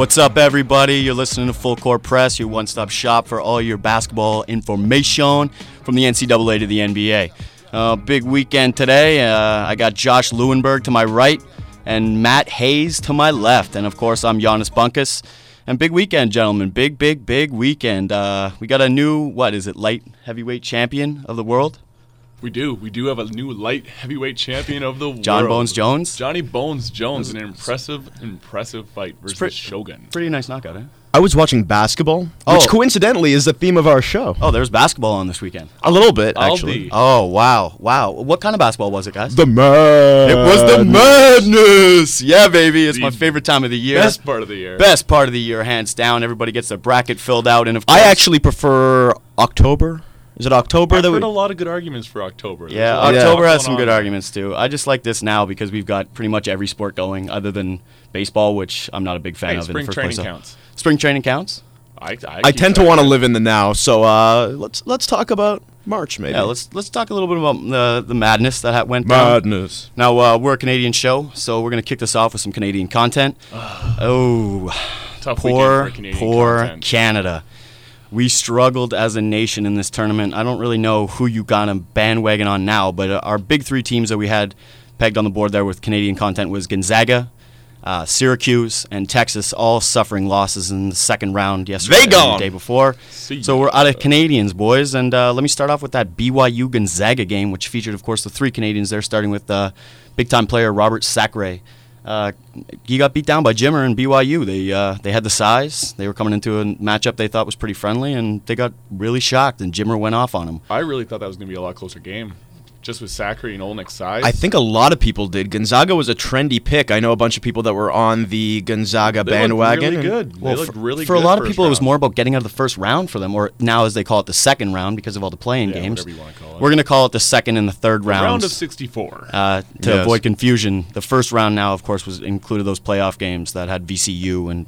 What's up, everybody? You're listening to Full Court Press, your one-stop shop for all your basketball information from the NCAA to the NBA. Big weekend today. I got Josh Lewenberg to my right and Matt Hayes to my left. And, of course, I'm Giannis Bunkus. And big weekend, gentlemen. Big weekend. We got a new, light heavyweight champion of the world? We do. We do have a new light heavyweight champion of the world. John Bones Jones? Johnny Bones Jones in an impressive fight versus Shogun. Pretty nice knockout, eh? I was watching basketball, which coincidentally is the theme of our show. Oh, there's basketball on this weekend. A little bit, actually. Oh, wow. What kind of basketball was it, guys? The madness. It was the madness. Yeah, baby. It's my favorite time of the year. Best part of the year. Best part of the year, hands down. Everybody gets their bracket filled out. And of course, I actually prefer October. Is it October? I've heard a lot of good arguments for October. Yeah, October has some good arguments, too. I just like this now because we've got pretty much every sport going other than baseball, which I'm not a big fan of in the first place. Spring training counts. Spring training counts? I tend to want to live in the now, so let's talk about March, maybe. Yeah, let's talk a little bit about the madness that went down. Madness. Now, we're a Canadian show, so we're going to kick this off with some Canadian content. Tough poor content. Canada. We struggled as a nation in this tournament. I don't really know who you got a bandwagon on now, but our big three teams that we had pegged on the board there with Canadian content was Gonzaga, Syracuse, and Texas, all suffering losses in the second round yesterday and the day before. So we're out of Canadians, boys. And let me start off with that BYU-Gonzaga game, which featured, of course, the three Canadians there, starting with big-time player Robert Sacre. He got beat down by Jimmer and BYU. They had the size. They were coming into a matchup they thought was pretty friendly, and they got really shocked, and Jimmer went off on him. I really thought that was going to be a lot closer game, just with Sacre and Olynyk's size. I think a lot of people did. Gonzaga was a trendy pick. I know a bunch of people that were on the Gonzaga bandwagon. They looked really good. For a lot of people, it was more about getting out of the first round for them, or now as they call it, the second round because of all the playing games. Whatever you want to call it. We're going to call it the second and the third rounds. Round of 64. To avoid confusion. The first round now, of course, was included those playoff games that had VCU and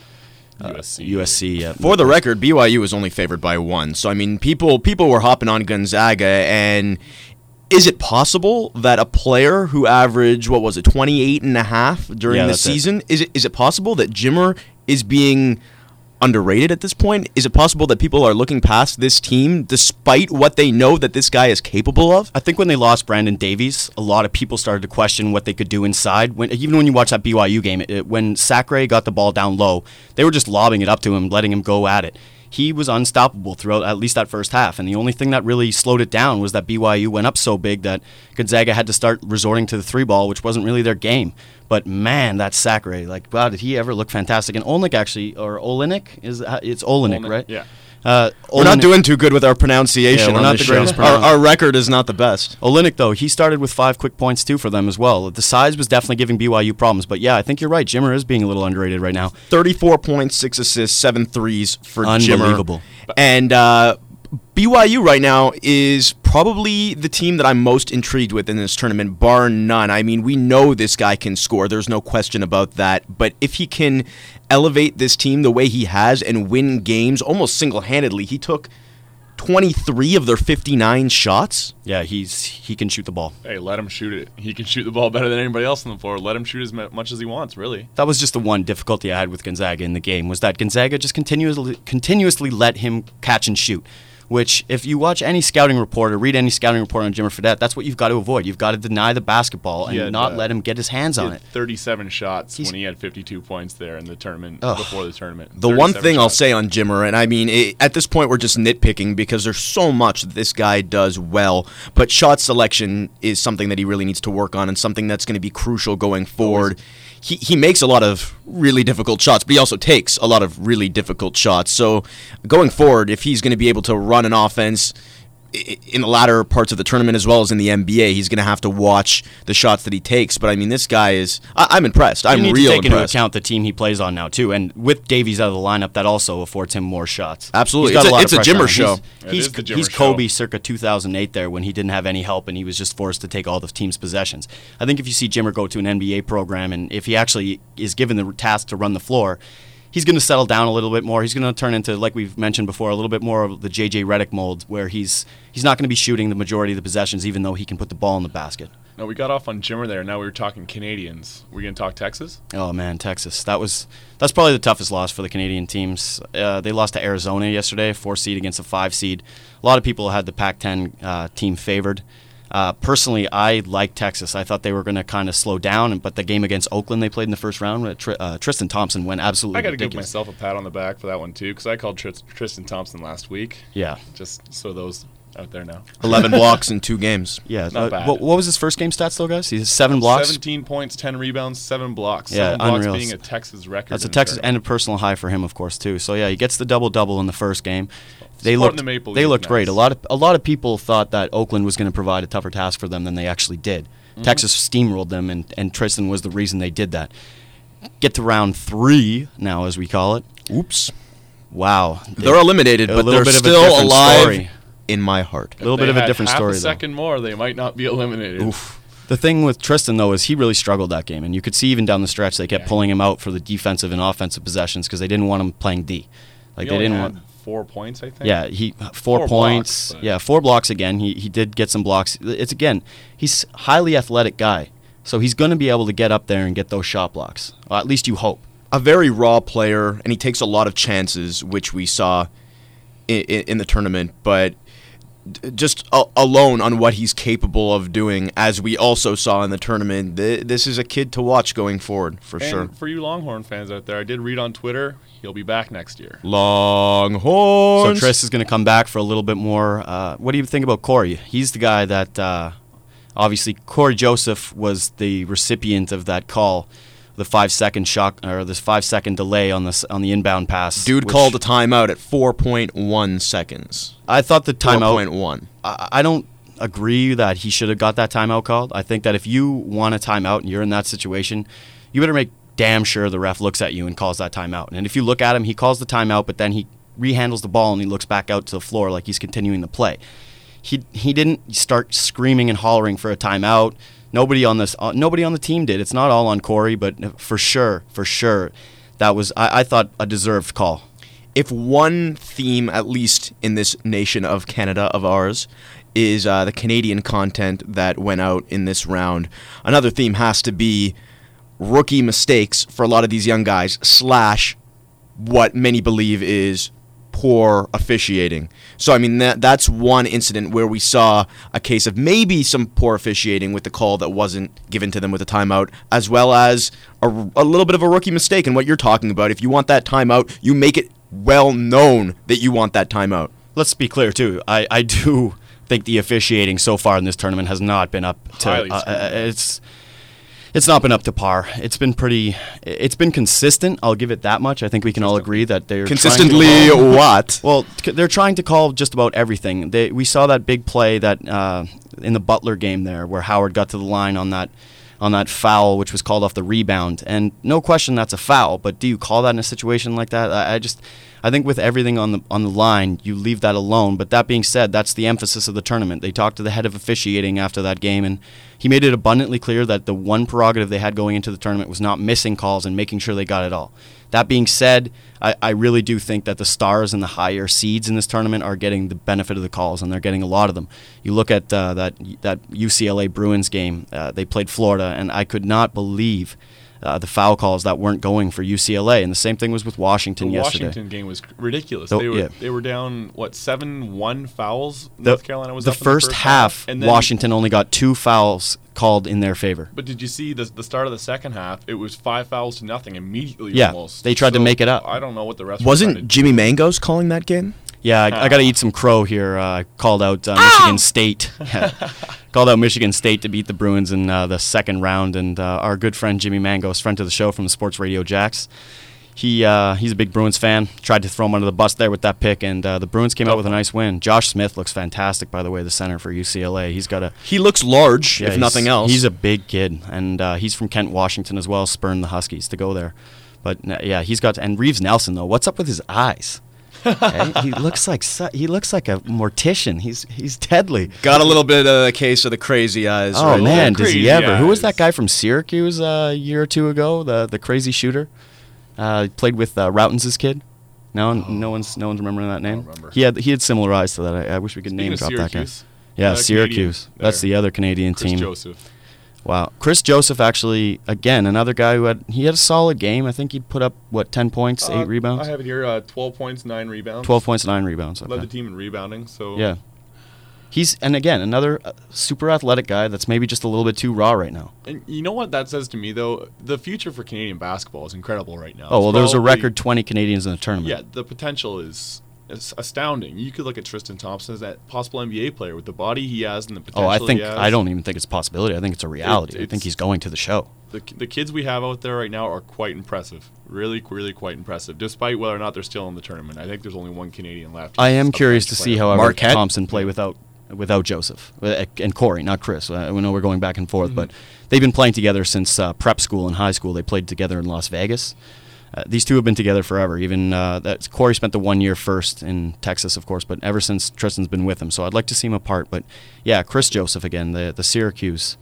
USC. For the record, BYU was only favored by one. So, I mean, people were hopping on Gonzaga, and is it possible that a player who averaged, 28 and a half during the season, is it possible that Jimmer is being underrated at this point? Is it possible that people are looking past this team despite what they know that this guy is capable of? I think when they lost Brandon Davies, a lot of people started to question what they could do inside. Even when you watch that BYU game, when Sacre got the ball down low, they were just lobbing it up to him, letting him go at it. He was unstoppable throughout at least that first half, and the only thing that really slowed it down was that BYU went up so big that Gonzaga had to start resorting to the three ball, which wasn't really their game. But man, that Sacre, wow, did he ever look fantastic? And Olynyk it's Olynyk, right? Yeah. We're not doing too good with our pronunciation. Yeah, we're not the greatest. Our record is not the best. Olynyk, though, he started with 5 quick points, too, for them as well. The size was definitely giving BYU problems. But, yeah, I think you're right. Jimmer is being a little underrated right now. 34 points, 6 assists, 7 threes for Jimmer. Unbelievable. And BYU right now is probably the team that I'm most intrigued with in this tournament, bar none. I mean, we know this guy can score. There's no question about that. But if he can elevate this team the way he has and win games almost single-handedly, he took 23 of their 59 shots. Yeah, he can shoot the ball. Hey, let him shoot it. He can shoot the ball better than anybody else on the floor. Let him shoot as much as he wants, really. That was just the one difficulty I had with Gonzaga in the game, was that Gonzaga just continuously let him catch and shoot. Which, if you watch any scouting report or read any scouting report on Jimmer Fredette, that's what you've got to avoid. You've got to deny the basketball and not let him get his hands on it. 37 shots when he had 52 points there in the tournament, before the tournament. The one thing I'll say on Jimmer, and I mean, at this point we're just nitpicking because there's so much that this guy does well, but shot selection is something that he really needs to work on and something that's going to be crucial going forward. He makes a lot of really difficult shots, but he also takes a lot of really difficult shots. So going forward, if he's going to be able to run an offense in the latter parts of the tournament as well as in the NBA, he's going to have to watch the shots that he takes. But, I mean, this guy is – I'm impressed. I'm real impressed. You need to take into account the team he plays on now, too. And with Davies out of the lineup, that also affords him more shots. Absolutely. It's a Jimmer show. He's Kobe circa 2008 there when he didn't have any help and he was just forced to take all the team's possessions. I think if you see Jimmer go to an NBA program and if he actually is given the task to run the floor – he's going to settle down a little bit more. He's going to turn into, like we've mentioned before, a little bit more of the J.J. Redick mold, where he's not going to be shooting the majority of the possessions, even though he can put the ball in the basket. No, we got off on Jimmer there. Now we were talking Canadians. We're going to talk Texas? Oh, man, Texas. That's probably the toughest loss for the Canadian teams. They lost to Arizona yesterday, 4 seed against a 5 seed. A lot of people had the Pac-10 team favored. Personally, I like Texas. I thought they were going to kind of slow down, but the game against Oakland they played in the first round, Tristan Thompson went absolutely I got to give ridiculous. myself a pat on the back for that one, too, because I called Tristan Thompson last week. Yeah. Just so those out there now. 11 blocks in 2 games. Yeah. Not bad. What was his first game stats, though, guys? He has 7 blocks. 17 points, 10 rebounds, 7 blocks. Yeah, 7 blocks unreal. being a Texas record. That's a in the Texas tournament. and a personal high for him, of course, too. So yeah, he gets the double-double in the first game. They Supporting looked the Maple they Leafs, looked great. nice. A lot of people thought that Oakland was going to provide a tougher task for them than they actually did. Mm-hmm. Texas steamrolled them, and Tristan was the reason they did that. Get to round 3 now, as we call it. Oops. Wow, They're eliminated, a but little they're bit of a still different alive story. in my heart. A little If bit they of a had different half story, a though. second more, they might not be eliminated. Oof. The thing with Tristan, though, is he really struggled that game. And you could see even down the stretch, they kept pulling him out for the defensive and offensive possessions because they didn't want him playing D. Like He they only didn't had want. 4 points, I think. Yeah, he 4 4 points. blocks, but- Yeah, 4 blocks again. He did get some blocks. It's again, he's a highly athletic guy, so he's going to be able to get up there and get those shot blocks. Well, at least you hope. A very raw player, and he takes a lot of chances, which we saw in the tournament. But just alone on what he's capable of doing, as we also saw in the tournament, this is a kid to watch going forward, for And sure. for you Longhorn fans out there, I did read on Twitter he'll be back next year. So Longhorns. Tris is going to come back for a little bit more. What do you think about Corey? He's the guy that obviously Corey Joseph was the recipient of that call, the 5-second shock or this 5-second delay on the inbound pass. Dude which called a timeout at 4.1 seconds. I thought the timeout. 4.1. I don't agree that he should have got that timeout called. I think that if you want a timeout and you're in that situation, you better make damn sure the ref looks at you and calls that timeout. And if you look at him, he calls the timeout, but then he rehandles the ball and he looks back out to the floor like he's continuing the play. He didn't start screaming and hollering for a timeout. Nobody on the team did. It's not all on Corey, but for sure, that was I thought a deserved call. If one theme, at least in this nation of Canada of ours, is the Canadian content that went out in this round, another theme has to be rookie mistakes for a lot of these young guys, / what many believe is poor officiating. So, I mean, that's one incident where we saw a case of maybe some poor officiating with the call that wasn't given to them with a timeout, as well as a little bit of a rookie mistake in what you're talking about. If you want that timeout, you make it well known that you want that timeout. Let's be clear, too. I do think the officiating so far in this tournament has not been up to Highly skewed. it's not been up to par. It's been consistent. I'll give it that much. I think we can all agree that they're Consistently trying to call, what? well, they're trying to call just about everything. We saw that big play that in the Butler game there where Howard got to the line on that foul, which was called off the rebound. And no question that's a foul, but do you call that in a situation like that? I think with everything on the line, you leave that alone. But that being said, that's the emphasis of the tournament. They talked to the head of officiating after that game, and he made it abundantly clear that the one prerogative they had going into the tournament was not missing calls and making sure they got it all. That being said, I really do think that the stars and the higher seeds in this tournament are getting the benefit of the calls, and they're getting a lot of them. You look at that UCLA Bruins game. They played Florida, and I could not believe the foul calls that weren't going for UCLA. And the same thing was with Washington The yesterday. Washington game was ridiculous. Yeah. They were down 7-1 fouls. North Carolina was the up in first half. and then, Washington only got 2 fouls called in their favor. But did you see the start of the second half? It was 5 fouls to nothing immediately. Yeah, almost. they tried to make it up. I don't know what the rest were trying to Wasn't Jimmy Mangos calling that game? Yeah, I got to eat some crow here. I called out Michigan State. Called out Michigan State to beat the Bruins in the second round, and our good friend Jimmy Mangos, friend to the show from the Sports Radio Jacks, he's a big Bruins fan. Tried to throw him under the bus there with that pick, and the Bruins came out with a nice win. Josh Smith looks fantastic, by the way, the center for UCLA. He looks large, if he's- nothing else. He's a big kid, and he's from Kent, Washington as well. Spurned the Huskies to go there, but yeah, he's got. And Reeves Nelson though, what's up with his eyes? Okay? He looks like a mortician. He's deadly. Got a little bit of a case of the crazy eyes. Oh right man, there. does he Crazy ever? Who was eyes. that guy from Syracuse a year or two ago? The crazy shooter. He played with Routens' kid. No one's remembering that name. remember. He had similar eyes to that. I wish we could Speaking name of drop that guy. Syracuse, Yeah, Canadian Syracuse. That's there. the other Canadian Chris team. Joseph. Wow. Chris Joseph, actually, again, another guy who had a solid game. I think he put up, 10 points, 8 rebounds? I have it here, 12 points, 9 rebounds. 12 points, 9 rebounds. Led the Okay. team in rebounding, so... Yeah. And again, another super athletic guy that's maybe just a little bit too raw right now. And you know what that says to me, though? The future for Canadian basketball is incredible right now. Oh, well, there's a Probably- record 20 Canadians in the tournament. Yeah, the potential is astounding. You could look at Tristan Thompson as that possible NBA player with the body he has and the potential he has. I don't even think it's a possibility. I think it's a reality. I think it's- he's going to the show. The kids we have out there right now are quite impressive. Really, really quite impressive, despite whether or not they're still in the tournament. I think there's only one Canadian left. I am A curious bench to see player. however Marquette? Thompson play without Joseph and Corey, not Chris. We know we're going back and forth, Mm-hmm. but they've been playing together since prep school and high school. They played together in Las Vegas. These two have been together forever. Even Corey spent the 1 year first in Texas, of course, but ever since Tristan's been with him. So I'd like to see him apart. But yeah, Chris Joseph again, the Syracuse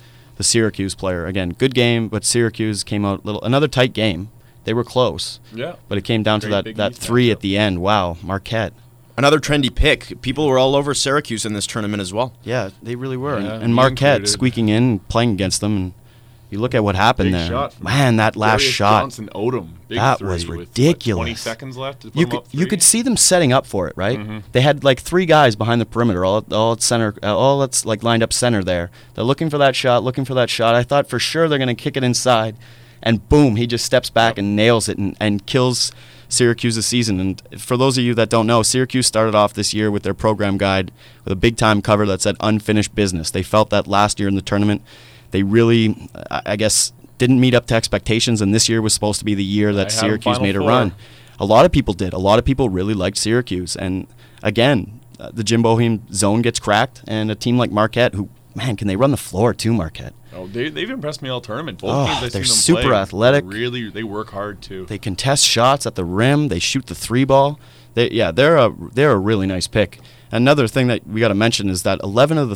player again. Good game, but Syracuse came out another tight game. They were close, Yeah. but it came down to Great Big that East three matchup. at the end. Wow, Marquette. Another trendy pick. People were all over Syracuse in this tournament as well. Yeah, they really were. Yeah, and me Marquette included. squeaking in, playing against them, and you look at what happened Big there. shot from Man, that last Darius shot. Johnson Odom. Big That three was with, ridiculous. 20 seconds left to put You him could up you could three. see them setting up for it, right? Mhm. They had like 3 guys behind the perimeter, all at center, all that's like lined up center there. They're looking for that shot. I thought for sure they're going to kick it inside, and boom, he just steps back and nails it and kills Syracuse's season. And for those of you that don't know, Syracuse started off this year with their program guide with a big time cover that said unfinished business. They felt that last year in the tournament, they really, I guess, didn't meet up to expectations, and this year was supposed to be the year that They had Syracuse Final made a Four. run. A lot of people did. A lot of people really liked Syracuse. And again, the Jim Boeheim zone gets cracked, and a team like Marquette, who, man, can they run the floor too, Marquette? Oh, they've impressed me all tournament. Both Oh, games I've they're seen them super play, athletic. Really, they work hard too. They contest shots at the rim. They shoot the 3 ball. They're a really nice pick. Another thing that we got to mention is that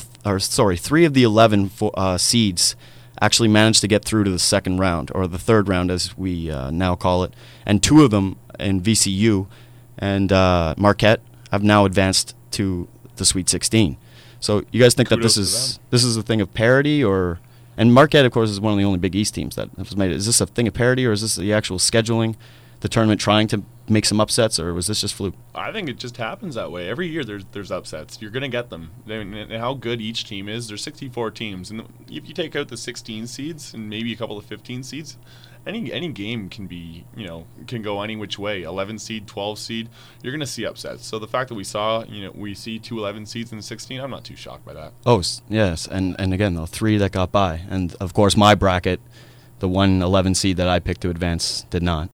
3 of the 11 seeds actually managed to get through to the second round, or the third round as we now call it, and 2 of them in VCU and Marquette have now advanced to the Sweet 16. So you guys think that Kudos this is a thing of parity, or? And Marquette, of course, is one of the only Big East teams that has made it. Is this a thing of parity, or is this the actual scheduling, the tournament trying to make some upsets, or was this just fluke? I think it just happens that way. Every year there's upsets. You're going to get them. And how good each team is, there's 64 teams. And if you take out the 16 seeds and maybe a couple of 15 seeds, any game can be, can go any which way. 11 seed, 12 seed, you're going to see upsets. So the fact that we see 2 11 seeds in 16, I'm not too shocked by that. Oh, yes. And again, the 3 that got by. And, of course, my bracket, the 1 11 seed that I picked to advance, did not.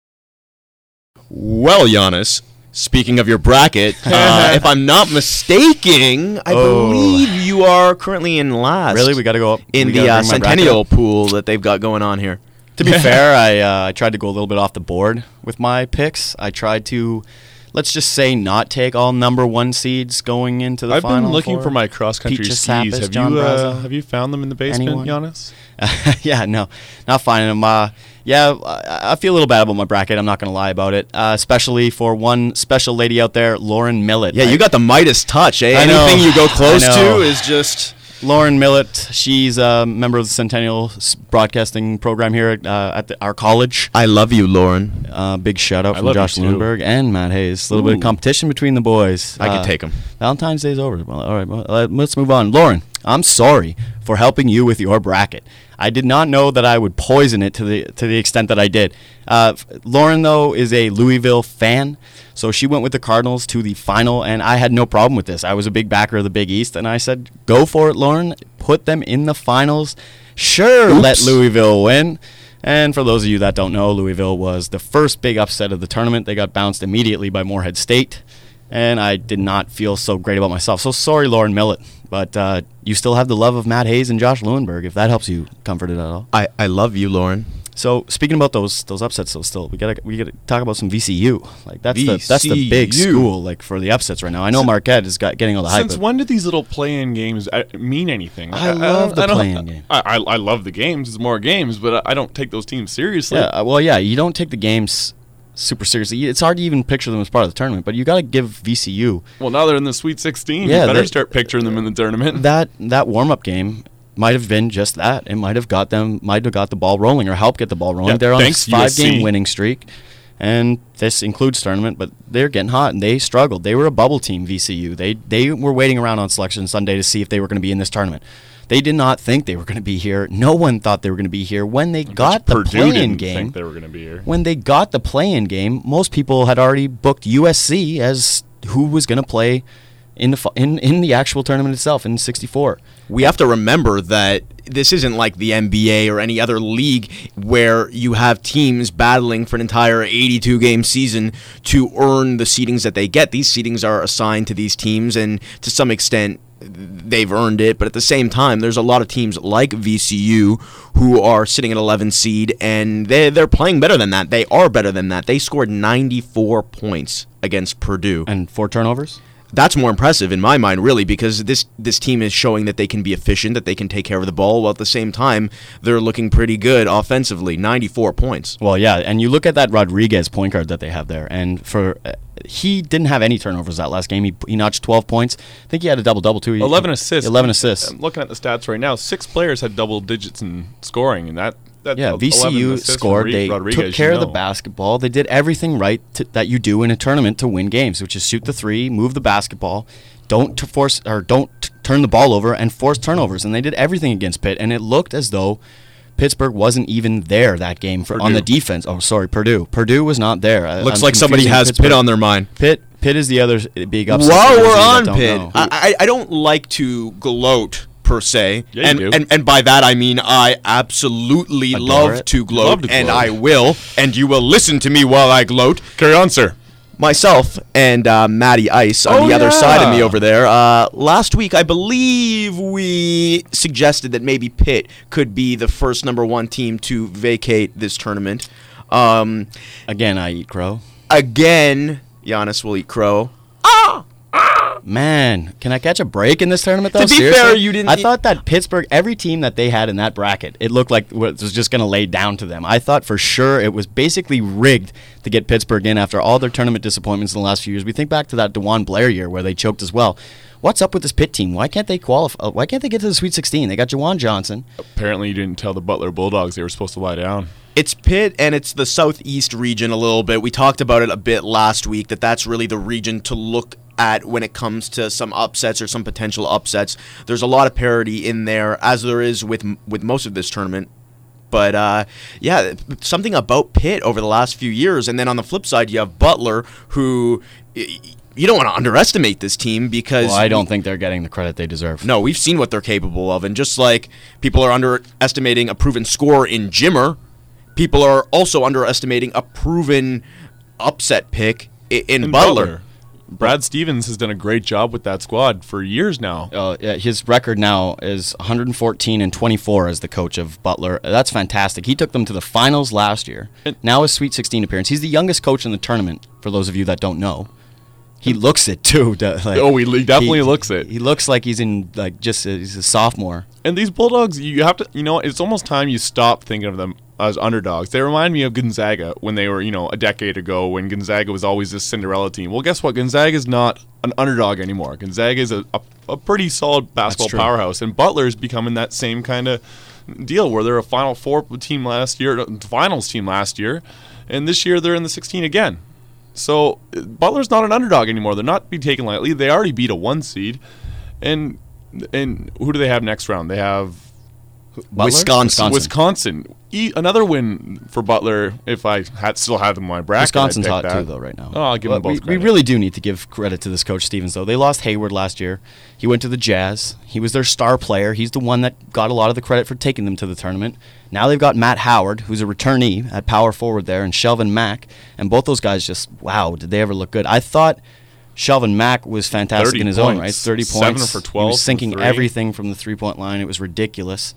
Well, Giannis, speaking of your bracket, if I'm not mistaken, I believe you are currently in last. Really? We got to go up in we the gotta bring my bracket Centennial up? pool that they've got going on here. To be fair, I tried to go a little bit off the board with my picks. I tried to, let's just say, not take all number 1 seeds going into the I've final been looking four. for my cross-country Peaches skis. Sappas, John Brazel. Have you found them in the basement, Anyone? Giannis? Yeah, no, not finding them. I feel a little bad about my bracket. I'm not going to lie about it, especially for one special lady out there, Lauren Millett. Yeah, you got the Midas touch, eh? I know. Anything you go close I know. to is just... Lauren Millett. She's a member of the Centennial Broadcasting program here at our college. I love you, Lauren. Big shout out I from love you Josh too. Lundberg and Matt Hayes. A little bit of competition between the boys. I can take them. Valentine's Day's over. Well, all right, well, let's move on. Lauren, I'm sorry for helping you with your bracket. I did not know that I would poison it to the extent that I did. Lauren, though, is a Louisville fan, so she went with the Cardinals to the final, and I had no problem with this. I was a big backer of the Big East, and I said, go for it, Lauren. Put them in the finals. Sure, let Louisville win. And for those of you that don't know, Louisville was the first big upset of the tournament. They got bounced immediately by Morehead State, and I did not feel so great about myself. So sorry, Lauren Millett, but you still have the love of Matt Hayes and Josh Lewinberg, if that helps you comfort it at all. I love you, Lauren. So speaking about those upsets, though, still we gotta talk about some VCU. Like that's the big VCU. school like for the upsets right now. I know Marquette is getting all the hype. Since when did these little play-in games mean anything? I love the don't- play-in game. I love the games. It's more games, but I don't take those teams seriously. Yeah, well, yeah, you don't take the games super seriously. It's hard to even picture them as part of the tournament, but you got to give VCU. Well, now they're in the Sweet 16. Yeah, You better start picturing them in the tournament. That warm-up game might have been just that. It might have got the ball rolling or helped get the ball rolling. Yeah, they're on a thanks, 5-game USC. winning streak, and this includes tournament, but they're getting hot, and they struggled. They were a bubble team, VCU. They were waiting around on Selection Sunday to see if they were going to be in this tournament. They did not think they were going to be here. No one thought they were going to be here. When they got the Purdue play-in didn't game, think they were going to be here. when they got the play-in game, most people had already booked USC as who was going to play in the actual tournament itself in 64. We have to remember that this isn't like the NBA or any other league where you have teams battling for an entire 82-game season to earn the seedings that they get. These seedings are assigned to these teams, and to some extent, they've earned it. But at the same time, there's a lot of teams like VCU who are sitting at 11 seed, and they're playing better than that. They are better than that. They scored 94 points against Purdue. And 4 turnovers? That's more impressive in my mind, really, because this team is showing that they can be efficient, that they can take care of the ball, while at the same time, they're looking pretty good offensively. 94 points. Well, yeah, and you look at that Rodriguez point guard that they have there, and he didn't have any turnovers that last game. He notched 12 points. I think he had a double-double, too. 11 assists. 11 assists. I'm looking at the stats right now. 6 players had double digits in scoring, and that Yeah, 11 VCU assists scored. from They Rodriguez, took care you of the know. basketball. They did everything right that you do in a tournament to win games, which is shoot the three, move the basketball, don't turn the ball over, and force turnovers. And they did everything against Pitt, and it looked as though Pittsburgh wasn't even there that game on the defense. Oh, sorry, Purdue. Purdue was not there. Looks I'm like somebody confusing has Pittsburgh. Pitt on their mind. Pitt is the other big upset. While for those we're of you that on don't Pitt, know. I don't like to gloat per se, Yeah, you do. and by that I mean I absolutely Adore love it. to gloat, Love to and gloat. I will, and you will listen to me while I gloat. Carry on, sir. Myself and Matty Ice on Oh, the other side of me yeah. over there. Last week, I believe we suggested that maybe Pitt could be the first number 1 team to vacate this tournament. Again, I eat crow. Again, Giannis will eat crow. Man, can I catch a break in this tournament, though? To be Seriously? fair, you didn't- I thought that Pittsburgh, every team that they had in that bracket, it looked like it was just going to lay down to them. I thought for sure it was basically rigged to get Pittsburgh in after all their tournament disappointments in the last few years. We think back to that DeJuan Blair year where they choked as well. What's up with this Pitt team? Why can't they qualify? Why can't they get to the Sweet 16? They got Jawan Johnson. Apparently, you didn't tell the Butler Bulldogs they were supposed to lie down. It's Pitt, and it's the southeast region a little bit. We talked about it a bit last week, that's really the region to look at when it comes to some upsets or some potential upsets. There's a lot of parity in there, as there is with most of this tournament. But, yeah, something about Pitt over the last few years. And then on the flip side, you have Butler, who you don't want to underestimate this team because... Well, I don't think they're getting the credit they deserve. No, we've seen what they're capable of. And just like people are underestimating a proven scorer in Jimmer, people are also underestimating a proven upset pick in Butler. Brad Stevens has done a great job with that squad for years now. Yeah, his record now is 114-24 as the coach of Butler. That's fantastic. He took them to the finals last year. Now his Sweet 16 appearance. He's the youngest coach in the tournament, for those of you that don't know. He looks it, too. He definitely looks it. He looks like he's he's a sophomore. And these Bulldogs, you have to, it's almost time you stop thinking of them as underdogs. They remind me of Gonzaga when they were, a decade ago when Gonzaga was always this Cinderella team. Well, guess what? Gonzaga is not an underdog anymore. Gonzaga is a pretty solid basketball powerhouse, and Butler's becoming that same kind of deal where they're a Final Four team last year, finals team last year, and this year they're in the 16 again. So Butler's not an underdog anymore. They're not to be taken lightly. They already beat a 1 seed, and who do they have next round? They have Butler? Wisconsin. Another win for Butler if I still had them in my bracket. Wisconsin's I'd hot pick that. too, though, right now. Oh, I'll give them both we credit. really do need to give credit to this coach Stevens, though. They lost Hayward last year. He went to the Jazz. He was their star player. He's the one that got a lot of the credit for taking them to the tournament. Now they've got Matt Howard, who's a returnee at power forward there, and Shelvin Mack. And both those guys just, wow, did they ever look good. I thought Shelvin Mack was fantastic in his own right. 30 points. 7 for 12. He was sinking from 3. everything from the three-point line. It was ridiculous.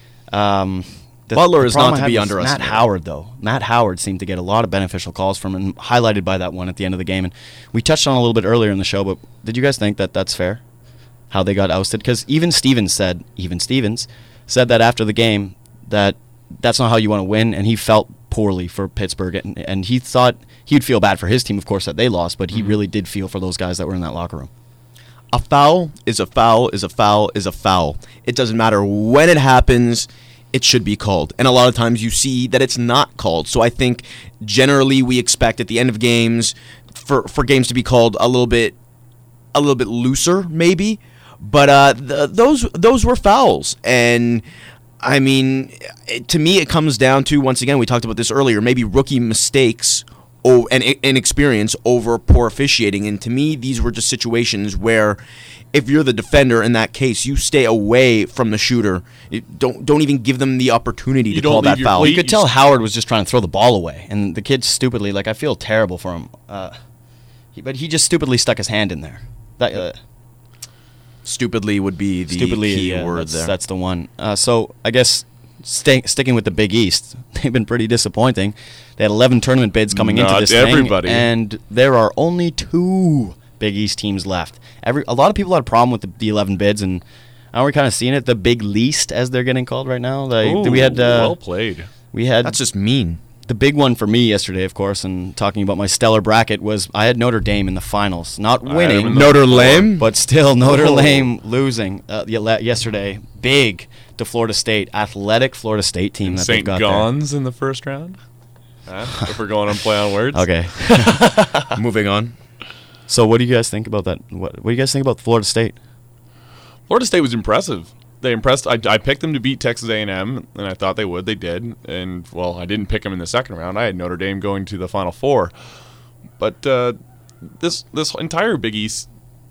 Butler is problem not I to had be was underestimated. Matt Howard, though. Matt Howard seemed to get a lot of beneficial calls from him, highlighted by that one at the end of the game. And we touched on it a little bit earlier in the show, but did you guys think that that's fair? How they got ousted? Because even Stevens said that after the game that that's not how you want to win, and he felt poorly for Pittsburgh, and he thought he'd feel bad for his team, of course, that they lost, but he really did feel for those guys that were in that locker room. A foul is a foul is a foul is a foul. It doesn't matter when it happens, it should be called. And a lot of times you see that it's not called. So I think generally we expect at the end of games for games to be called a little bit looser, maybe. But those were fouls. And I mean, to me, it comes down to, once again, we talked about this earlier, maybe rookie mistakes and inexperience over poor officiating. And to me, these were just situations where if you're the defender in that case, you stay away from the shooter. Don't even give them the opportunity to call that foul. Well, you could tell Howard was just trying to throw the ball away. And the kid stupidly, I feel terrible for him. But he just stupidly stuck his hand in there. Stupidly would be the key word there. That's the one. So I guess sticking with the Big East, they've been pretty disappointing. They had 11 tournament bids coming into this thing, and there are only 2 Big East teams left. A lot of people had a problem with the 11 bids, and now we're kind of seeing it. The Big Least, as they're getting called right now. We had well played. That's just mean. The big one for me yesterday, of course, and talking about my stellar bracket, was I had Notre Dame in the finals. Not winning. Notre Dame? But still, Notre Dame losing yesterday. Big to Florida State. Athletic Florida State team that they've got there. St. Gons in the first round? If we're going on play on words. Okay. Moving on. So what do you guys think about that? What do you guys think about Florida State? Florida State was impressive. They impressed. I picked them to beat Texas A&M, and I thought they would. They did. And, well, I didn't pick them in the second round. I had Notre Dame going to the Final Four. But this entire Big East,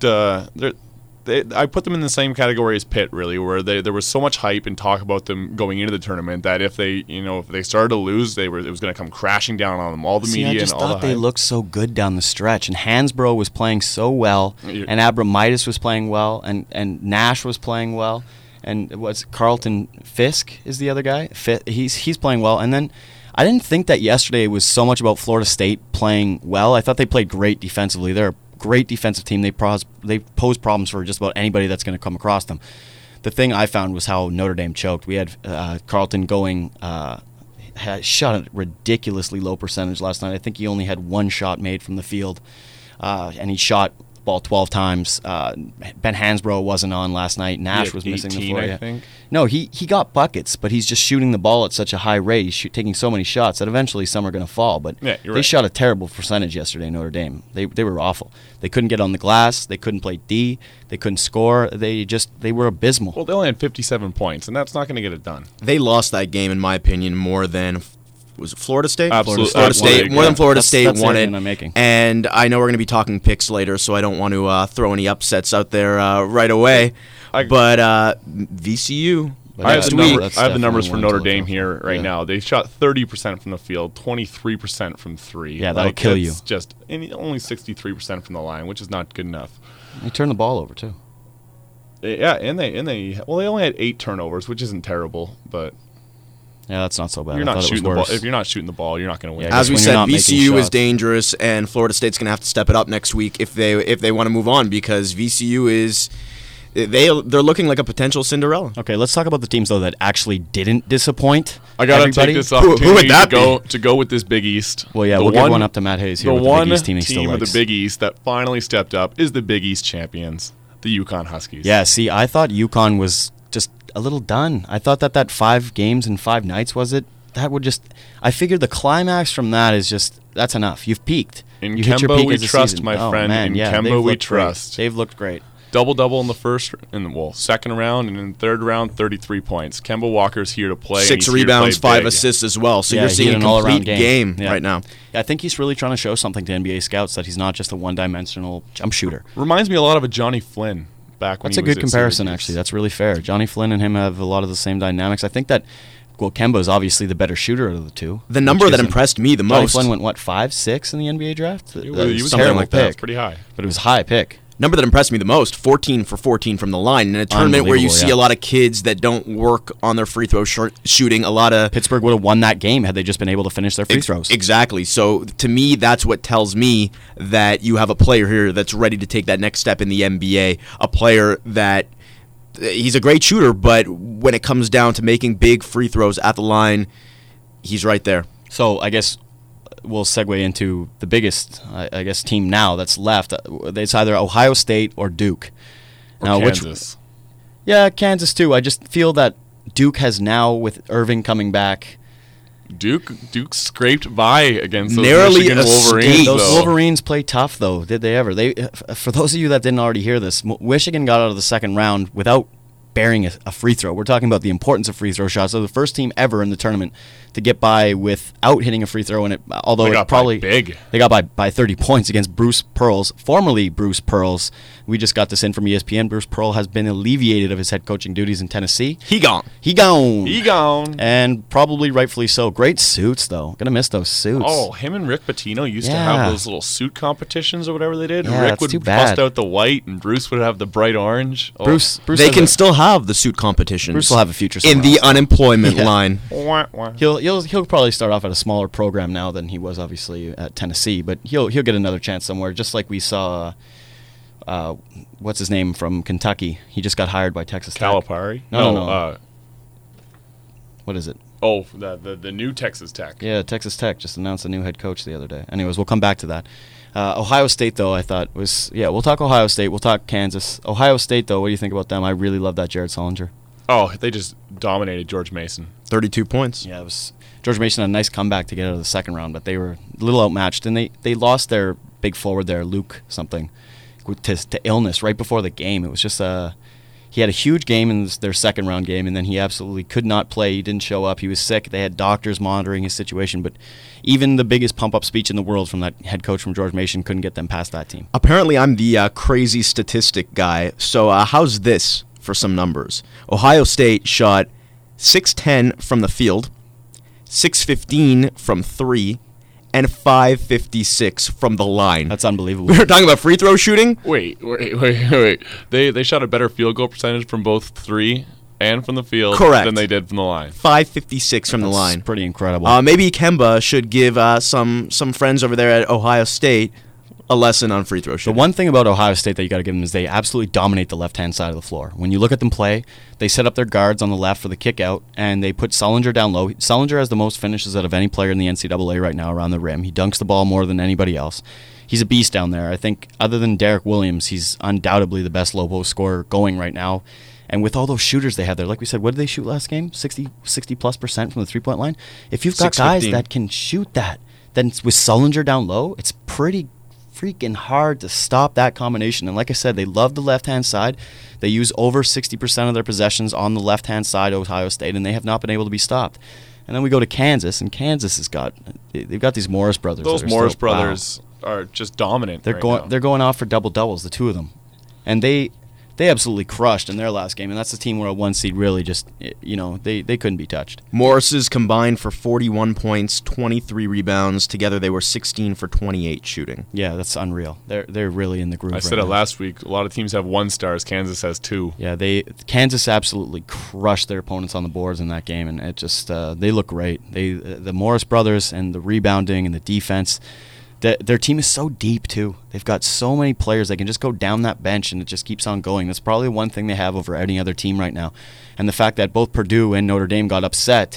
I put them in the same category as Pitt, really, where there was so much hype and talk about them going into the tournament that if they started to lose, it was going to come crashing down on them. All the media and all the hype. I just thought they looked so good down the stretch, and Hansbrough was playing so well, and Abromaitis was playing well, and Nash was playing well, and what's Carlton Fisk is the other guy. He's playing well, and then I didn't think that yesterday was so much about Florida State playing well. I thought they played great defensively. They're a great defensive team. They pose problems for just about anybody that's going to come across them. The thing I found was how Notre Dame choked. We had Carlton shot a ridiculously low percentage last night. I think he only had 1 shot made from the field, and he shot the ball 12 times. Ben Hansbrough wasn't on last night. Nash was missing the floor. I think. No, he got buckets, but he's just shooting the ball at such a high rate. He's taking so many shots that eventually some are going to fall. But they shot a terrible percentage yesterday, Notre Dame. They were awful. They couldn't get on the glass. They couldn't play D. They couldn't score. They were abysmal. Well, they only had 57 points, and that's not going to get it done. They lost that game, in my opinion, more than... Was it Florida State? Absolutely. Florida State. More than Florida State won it. I'm making. And I know we're going to be talking picks later, so I don't want to throw any upsets out there right away. But VCU... I have the numbers for Notre Dame here right now. They shot 30% from the field, 23% from 3. Yeah, that'll kill you. Just only 63% from the line, which is not good enough. They turned the ball over too. Yeah, and they only had 8 turnovers, which isn't terrible, but yeah, that's not so bad. You're not shooting the ball. If you're not shooting the ball, you're not going to win. Yeah, as we said, VCU is dangerous, and Florida State's going to have to step it up next week if they want to move on, because VCU is. They're looking like a potential Cinderella. Okay, let's talk about the teams though that actually didn't disappoint. I gotta take this opportunity to go with this Big East. Well, yeah, we'll give one up to Matt Hayes here. The one Big East team of the Big East that finally stepped up is the Big East champions, the UConn Huskies. Yeah, see, I thought UConn was just a little done. I thought that 5 games in 5 nights I figured the climax from that is just that's enough. You've peaked. In Kemba we trust, my friend. In Kemba we trust. They've looked great. Double-double in the second round, and in the third round, 33 points. Kemba Walker's here to play. 6 rebounds, 5 assists as well. So you're seeing a complete game right now. Yeah, I think he's really trying to show something to NBA scouts that he's not just a one-dimensional jump shooter. Reminds me a lot of a Johnny Flynn back when he was at Syracuse. That's a good comparison, actually. That's really fair. Johnny Flynn and him have a lot of the same dynamics. I think that Kemba is obviously the better shooter of the two. The number that impressed me the most. Johnny Flynn went, 5, 6 in the NBA draft? He was something like that. It's pretty high. But it was a high pick. Number that impressed me the most, 14 for 14 from the line. In a tournament where you see a lot of kids that don't work on their free throw shooting, a lot of... Pittsburgh would have won that game had they just been able to finish their free throws. Exactly. So, to me, that's what tells me that you have a player here that's ready to take that next step in the NBA. A player that... He's a great shooter, but when it comes down to making big free throws at the line, he's right there. So I guess we'll segue into the biggest, I guess, team now that's left. It's either Ohio State or Duke. Or Now, Kansas. Yeah, Kansas too. I just feel that Duke has now, with Irving coming back. Duke scraped by against those Narrowly Michigan Wolverines. escaped. Those though. Wolverines play tough, though. Did they ever? For those of you that didn't already hear this, Michigan got out of the second round without bearing a free throw. We're talking about the importance of free throw shots. They're the first team ever in the tournament to get by without hitting a free throw. And although They it got probably by big. they got by 30 points against Bruce Pearls, formerly Bruce Pearls. We just got this in from ESPN. Bruce Pearl has been alleviated of his head coaching duties in Tennessee. He gone. He gone. He gone. And probably rightfully so. Great suits, though. Gonna miss those suits. Oh, him and Rick Pitino used to Yeah. have those little suit competitions or whatever they did. Yeah, Rick that's would too bust bad. out the white, and Bruce would have the bright orange. Oh. Bruce They has can a- still have the suit competitions. Bruce will have a future in somewhere the else. unemployment Yeah. line. Wah, wah. He'll probably start off at a smaller program now than he was obviously at Tennessee, but he'll get another chance somewhere. Just like we saw, what's his name from Kentucky? He just got hired by Texas Tech. Calipari? No. What is it? The new Texas Tech. Yeah, Texas Tech just announced a new head coach the other day. Anyways, we'll come back to that. Ohio State, though, I thought was we'll talk Ohio State. We'll talk Kansas. Ohio State, though, what do you think about them? I really love that Jared Solinger. Oh, they just dominated George Mason. 32 points. Yeah, it was George Mason had a nice comeback to get out of the second round, but they were a little outmatched, and they lost their big forward there, Luke something, to illness right before the game. It was just he had a huge game in their second round game, and then he absolutely could not play. He didn't show up. He was sick. They had doctors monitoring his situation, but even the biggest pump-up speech in the world from that head coach from George Mason couldn't get them past that team. Apparently, I'm the crazy statistic guy. So how's this for some numbers? Ohio State shot 610 from the field, 615 from 3, and 556 from the line. That's unbelievable. We were talking about free throw shooting. Wait. They shot a better field goal percentage from both 3 and from the field Correct. than they did from the line. 556 from the That's line. pretty incredible. Maybe Kemba should give some friends over there at Ohio State a lesson on free throw The shooting. one thing about Ohio State that you got to give them is they absolutely dominate the left-hand side of the floor. When you look at them play, they set up their guards on the left for the kick out, and they put Solinger down low. Solinger has the most finishes out of any player in the NCAA right now around the rim. He dunks the ball more than anybody else. He's a beast down there. I think other than Derek Williams, he's undoubtedly the best low post scorer going right now. And with all those shooters they have there, like we said, what did they shoot last game? 60+% from the three-point line? If you've got guys 615. that can shoot that, then with Solinger down low, it's pretty freaking hard to stop that combination. And like I said, they love the left-hand side. They use over 60% of their possessions on the left-hand side of Ohio State, and they have not been able to be stopped. And then we go to Kansas, and Kansas they've got these Morris brothers. Those that are Morris still- wow. brothers are just dominant. They're right now. they're going off for double doubles, the two of them, and they absolutely crushed in their last game. And that's the team where a one seed really just they couldn't be touched. Morris's combined for 41 points, 23 rebounds. Together they were 16 for 28 shooting. Yeah, that's unreal. They're really in the groove. I right said it now. last week. A lot of teams have 1 stars. Kansas has 2. Yeah, Kansas absolutely crushed their opponents on the boards in that game, and it just they look great. The Morris brothers and the rebounding and the defense. Their team is so deep too. They've got so many players that can just go down that bench and it just keeps on going. That's probably one thing they have over any other team right now. And the fact that both Purdue and Notre Dame got upset,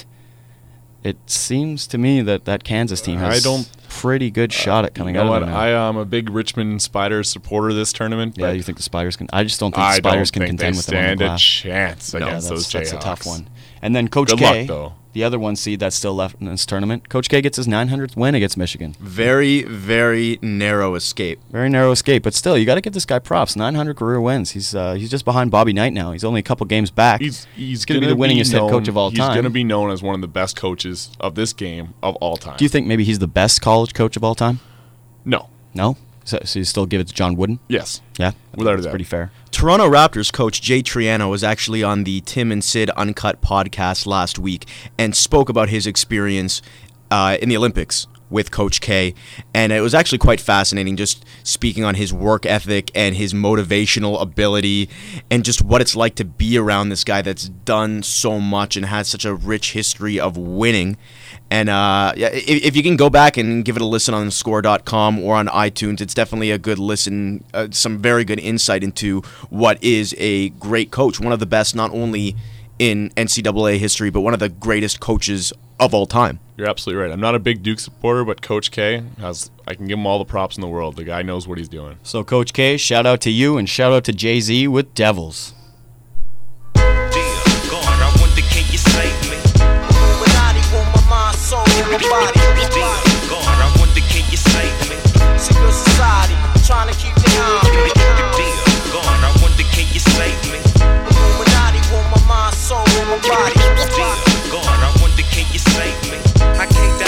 it seems to me that Kansas team has a pretty good shot at coming You know out what? of it now. I am a big Richmond Spiders supporter this tournament. Yeah, but you think the Spiders can? I just don't think the I Spiders don't can think contend they with them on the stand a glass. chance No, against those that's Jayhawks. a tough one. And then Coach Good K, luck, though. the other one seed that's still left in this tournament, Coach K gets his 900th win against Michigan. Very, very narrow escape. Very narrow escape, but still, you got to give this guy props. 900 career wins. He's just behind Bobby Knight now. He's only a couple games back. He's gonna be the winningest head coach of all He's time. going to be known as one of the best coaches of this game of all time. Do you think maybe he's the best college coach of all time? No. No? So you still give it to John Wooden? Yes. Yeah, Without a that's doubt. pretty fair. Toronto Raptors coach Jay Triano was actually on the Tim and Sid Uncut podcast last week and spoke about his experience in the Olympics with Coach K. And it was actually quite fascinating just speaking on his work ethic and his motivational ability and just what it's like to be around this guy that's done so much and has such a rich history of winning. And if you can go back and give it a listen on score.com or on iTunes, it's definitely a good listen, some very good insight into what is a great coach, one of the best not only in NCAA history, but one of the greatest coaches of all time. You're absolutely right. I'm not a big Duke supporter, but Coach K I can give him all the props in the world. The guy knows what he's doing. So, Coach K, shout out to you and shout out to Jay-Z with Devils. Trying to keep me on. Gone, I wonder can you save me? Illuminati want my mind, soul, and my body. Gone, I wonder can you save me? I can't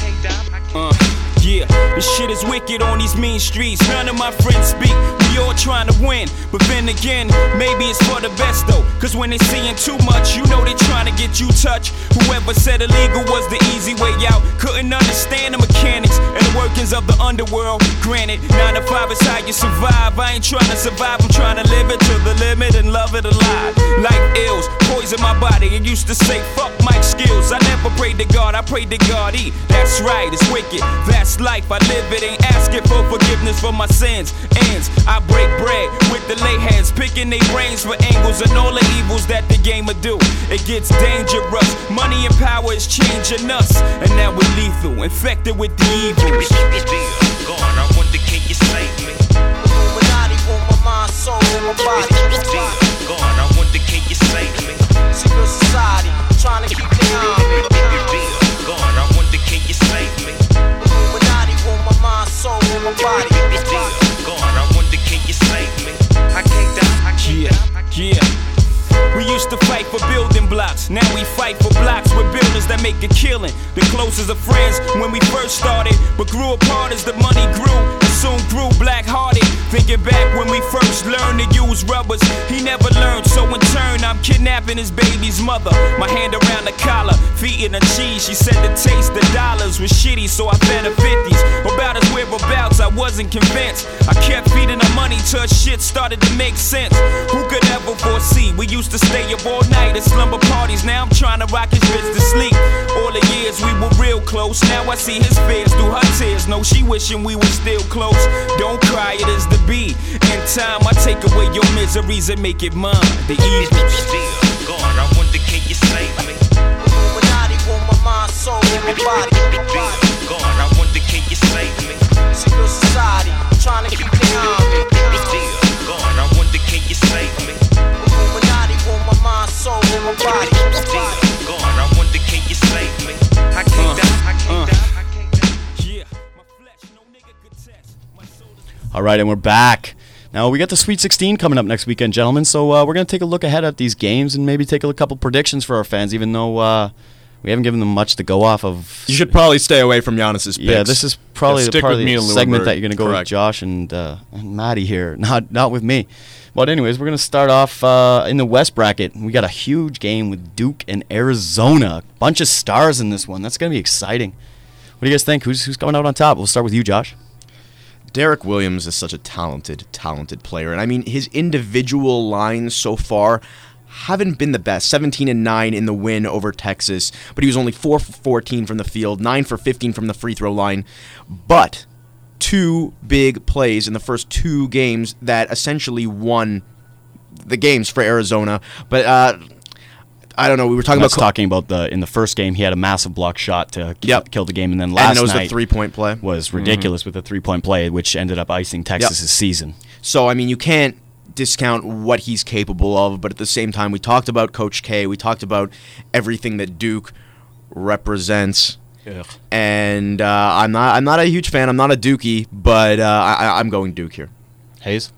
die. Yeah, this shit is wicked on these mean streets. None of my friends speak, we all trying to win. But then again, maybe it's for the best though. Cause when they seeing too much, you know they trying to get you touched. Whoever said illegal was the easy way out couldn't understand the mechanics and the workings of the underworld. Granted, 9 to 5 is how you survive. I ain't trying to survive, I'm trying to live it to the limit and love it alive. Like ills, poison my body. I used to say fuck Mike skills. I never prayed to God, I prayed to God E. That's right, it's wicked, that's life. I live it, ain't asking for forgiveness for my sins. Ends, I break bread with the lay heads, picking their brains for angles and all the evils that the game will do. It gets dangerous, money and power is changing us, and now we're lethal, infected with the evils. Gone, I wonder can you save me? Illuminati want my mind, soul, and my body. Gone, I wonder can you save me? Secret society, trying to keep me on. Gone, I wonder can you save me? Illuminati want my mind, soul, and my body. Gone, I wonder can you save me? I can't die. Yeah. We used to fight for building blocks, now we fight for blocks with builders that make a killing. The closest of friends when we first started, but grew apart as the money grew, and soon grew black-hearted. Thinking back when we first learned to use rubbers, he never learned, so in turn I'm kidnapping his baby's mother. My hand around the collar, feet in the cheese. She said the taste of dollars was shitty, so I fed her 50s. About his whereabouts, I wasn't convinced. I kept feeding her money till shit started to make sense. Who could ever foresee? We used to stay up all night at slumber parties. Now I'm trying to rock his bitch to sleep. All the years we were real close. Now I see his fears through her tears. No, she wishing we were still close. Don't cry, it is the be. In time, I take away your miseries and make it mine. The evils. Gone, I wonder can you save me? Illuminati want my mind, soul, and my body. Gone, I wonder can you save me? Secret society, trying to keep me on. Gone, I wonder can you save me? Illuminati want my mind, soul, and my body. Gone, I wonder can you save me? I can't die. Yeah, my flesh, no nigga could test. My soul is All right, and we're back. Now, we got the Sweet 16 coming up next weekend, gentlemen, so we're going to take a look ahead at these games and maybe take a couple predictions for our fans, even though we haven't given them much to go off of. You should probably stay away from Giannis's picks. Yeah, this is probably the Stick part of with me the and segment Lewinberg. that you're going to go with Correct. Josh and Maddie here, not with me. But anyways, we're going to start off in the West bracket. We got a huge game with Duke and Arizona. Bunch of stars in this one. That's going to be exciting. What do you guys think? Who's coming out on top? We'll start with you, Josh. Derek Williams is such a talented player. And I mean, his individual lines so far haven't been the best. 17-9 in the win over Texas, but he was only 4 for 14 from the field, 9 for 15 from the free throw line. But 2 big plays in the first 2 games that essentially won the games for Arizona. But I don't know. We were talking about in the first game, he had a massive block shot to Yep. kill the game, and then and last it was night the 3-point play. was ridiculous with the 3-point play, which ended up icing Texas's season. So, I mean, you can't discount what he's capable of, but at the same time, we talked about Coach K. We talked about everything that Duke represents. Ugh. And I'm not a huge fan. I'm not a Dookie, but I'm going Duke here. Hayes?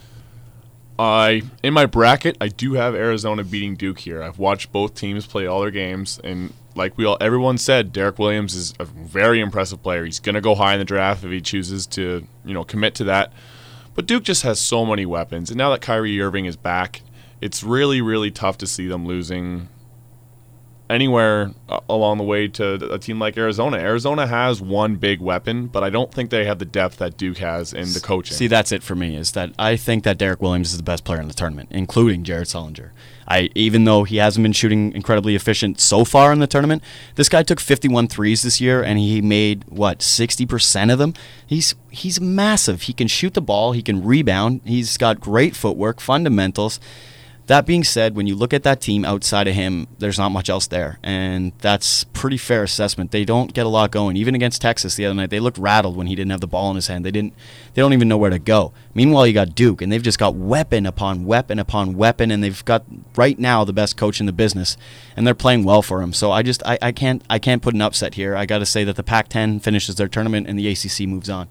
In my bracket, I do have Arizona beating Duke here. I've watched both teams play all their games, and like everyone said, Derek Williams is a very impressive player. He's going to go high in the draft if he chooses to, commit to that. But Duke just has so many weapons, and now that Kyrie Irving is back, it's really, really tough to see them losing anywhere along the way to a team like Arizona. Arizona has one big weapon, but I don't think they have the depth that Duke has in the coaching. See, that's it for me, is that I think that Derek Williams is the best player in the tournament, including Jared Sullinger. Even though he hasn't been shooting incredibly efficient so far in the tournament, this guy took 51 threes this year, and he made, 60% of them? He's massive. He can shoot the ball. He can rebound. He's got great footwork, fundamentals. That being said, when you look at that team outside of him, there's not much else there, and that's pretty fair assessment. They don't get a lot going. Even against Texas the other night, they looked rattled when he didn't have the ball in his hand. They don't even know where to go. Meanwhile, you got Duke, and they've just got weapon upon weapon upon weapon, and they've got right now the best coach in the business, and they're playing well for him. So I can't put an upset here. I got to say that the Pac-10 finishes their tournament and the ACC moves on.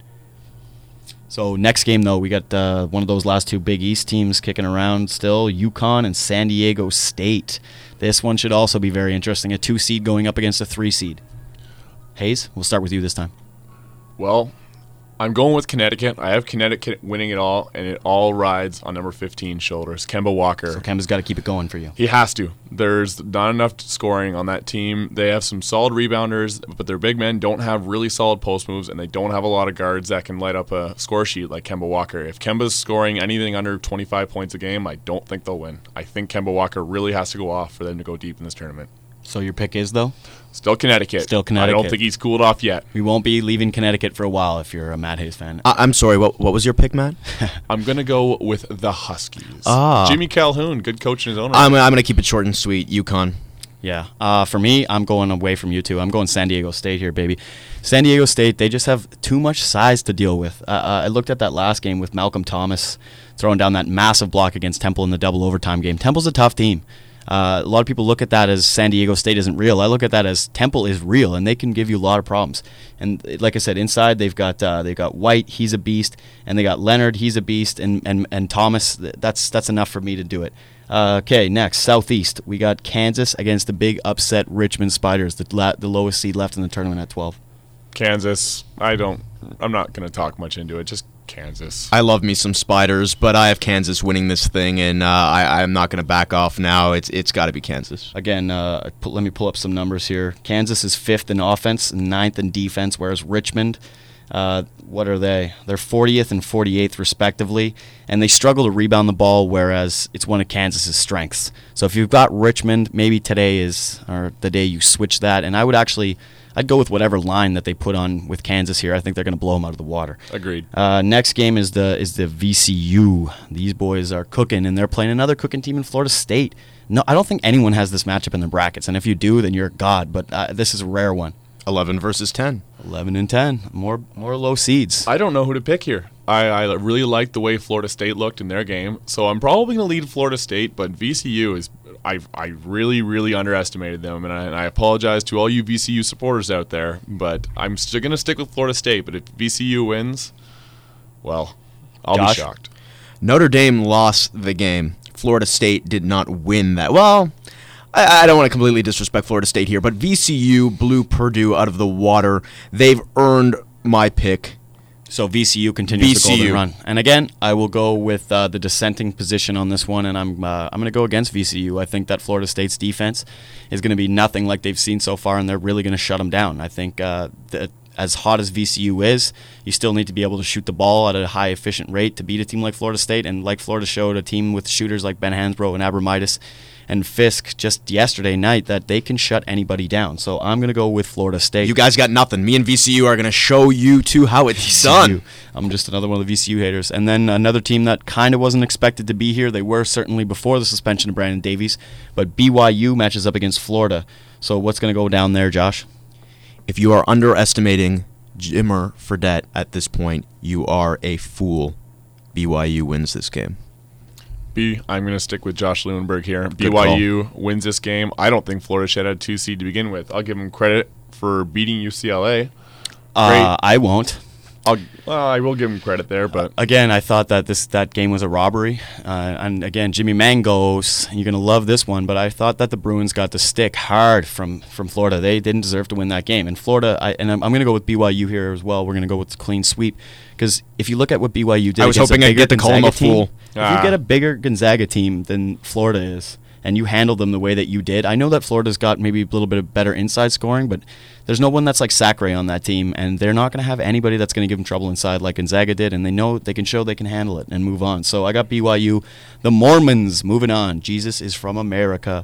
So next game, though, we got one of those last two Big East teams kicking around still, UConn and San Diego State. This one should also be very interesting. A 2 seed going up against a 3 seed. Hayes, we'll start with you this time. Well, I'm going with Connecticut. I have Connecticut winning it all, and it all rides on number 15's shoulders, Kemba Walker. So Kemba's got to keep it going for you. He has to. There's not enough scoring on that team. They have some solid rebounders, but their big men don't have really solid post moves, and they don't have a lot of guards that can light up a score sheet like Kemba Walker. If Kemba's scoring anything under 25 points a game, I don't think they'll win. I think Kemba Walker really has to go off for them to go deep in this tournament. So your pick is, though? Still Connecticut. Still Connecticut. I don't think he's cooled off yet. We won't be leaving Connecticut for a while if you're a Matt Hayes fan. I'm sorry, what was your pick, Matt? I'm going to go with the Huskies. Ah. Jimmy Calhoun, good coach in his own right. I'm going to keep it short and sweet. UConn. Yeah. For me, I'm going away from you two. I'm going San Diego State here, baby. San Diego State, they just have too much size to deal with. I looked at that last game with Malcolm Thomas throwing down that massive block against Temple in the double overtime game. Temple's a tough team. A lot of people look at that as San Diego State isn't real. I look at that as Temple is real, and they can give you a lot of problems. And like I said, inside they've got White, he's a beast, and they got Leonard, he's a beast, and Thomas. That's enough for me to do it. Okay, next Southeast, we got Kansas against the big upset Richmond Spiders, the lowest seed left in the tournament at 12. Kansas. I'm not going to talk much into it. Just Kansas. I love me some Spiders, but I have Kansas winning this thing, and I'm not going to back off now. It's got to be Kansas. Again, let me pull up some numbers here. Kansas is 5th in offense and 9th in defense, whereas Richmond, what are they? They're 40th and 48th, respectively, and they struggle to rebound the ball, whereas it's one of Kansas's strengths. So if you've got Richmond, maybe today is the day you switch that, and I'd go with whatever line that they put on with Kansas here. I think they're going to blow them out of the water. Agreed. Next game is the VCU. These boys are cooking, and they're playing another cooking team in Florida State. No, I don't think anyone has this matchup in their brackets, and if you do, then you're a god. But this is a rare one. 11 versus 10. 11 and 10. More low seeds. I don't know who to pick here. I really like the way Florida State looked in their game, so I'm probably going to lead Florida State, but VCU is I really, really underestimated them, and I apologize to all you VCU supporters out there, but I'm still going to stick with Florida State, but if VCU wins, well, I'll Josh? be shocked. Notre Dame lost the game. Florida State did not win that. Well, I don't want to completely disrespect Florida State here, but VCU blew Purdue out of the water. They've earned my pick. So VCU continues the golden run. And again, I will go with the dissenting position on this one, and I'm going to go against VCU. I think that Florida State's defense is going to be nothing like they've seen so far, and they're really going to shut them down. I think that as hot as VCU is, you still need to be able to shoot the ball at a high efficient rate to beat a team like Florida State, and like Florida showed a team with shooters like Ben Hansbrough and Abramitis and Fisk just yesterday night that they can shut anybody down. So I'm going to go with Florida State. You guys got nothing. Me and VCU are going to show you two how it's done. I'm just another one of the VCU haters. And then another team that kind of wasn't expected to be here. They were certainly before the suspension of Brandon Davies, but BYU matches up against Florida. So what's going to go down there, Josh? If you are underestimating Jimmer Fredette at this point, you are a fool. BYU wins this game. I'm going to stick with Josh Lewenberg here. Good BYU wins this game. I don't think Florida should have had 2 seed to begin with. I'll give them credit for beating UCLA. I won't. I will give him credit there, but again, I thought that that game was a robbery. And again, Jimmy Mangos, you're going to love this one, but I thought that the Bruins got the stick hard from Florida. They didn't deserve to win that game. And Florida, I'm going to go with BYU here as well. We're going to go with the clean sweep. Because if you look at what BYU did, I was hoping I'd get to call him a fool. If you get a bigger Gonzaga team than Florida is, and you handle them the way that you did, I know that Florida's got maybe a little bit of better inside scoring, but there's no one that's like Sacre on that team, and they're not going to have anybody that's going to give them trouble inside like Gonzaga did, and they know they can show they can handle it and move on. So I got BYU. The Mormons moving on. Jesus is from America.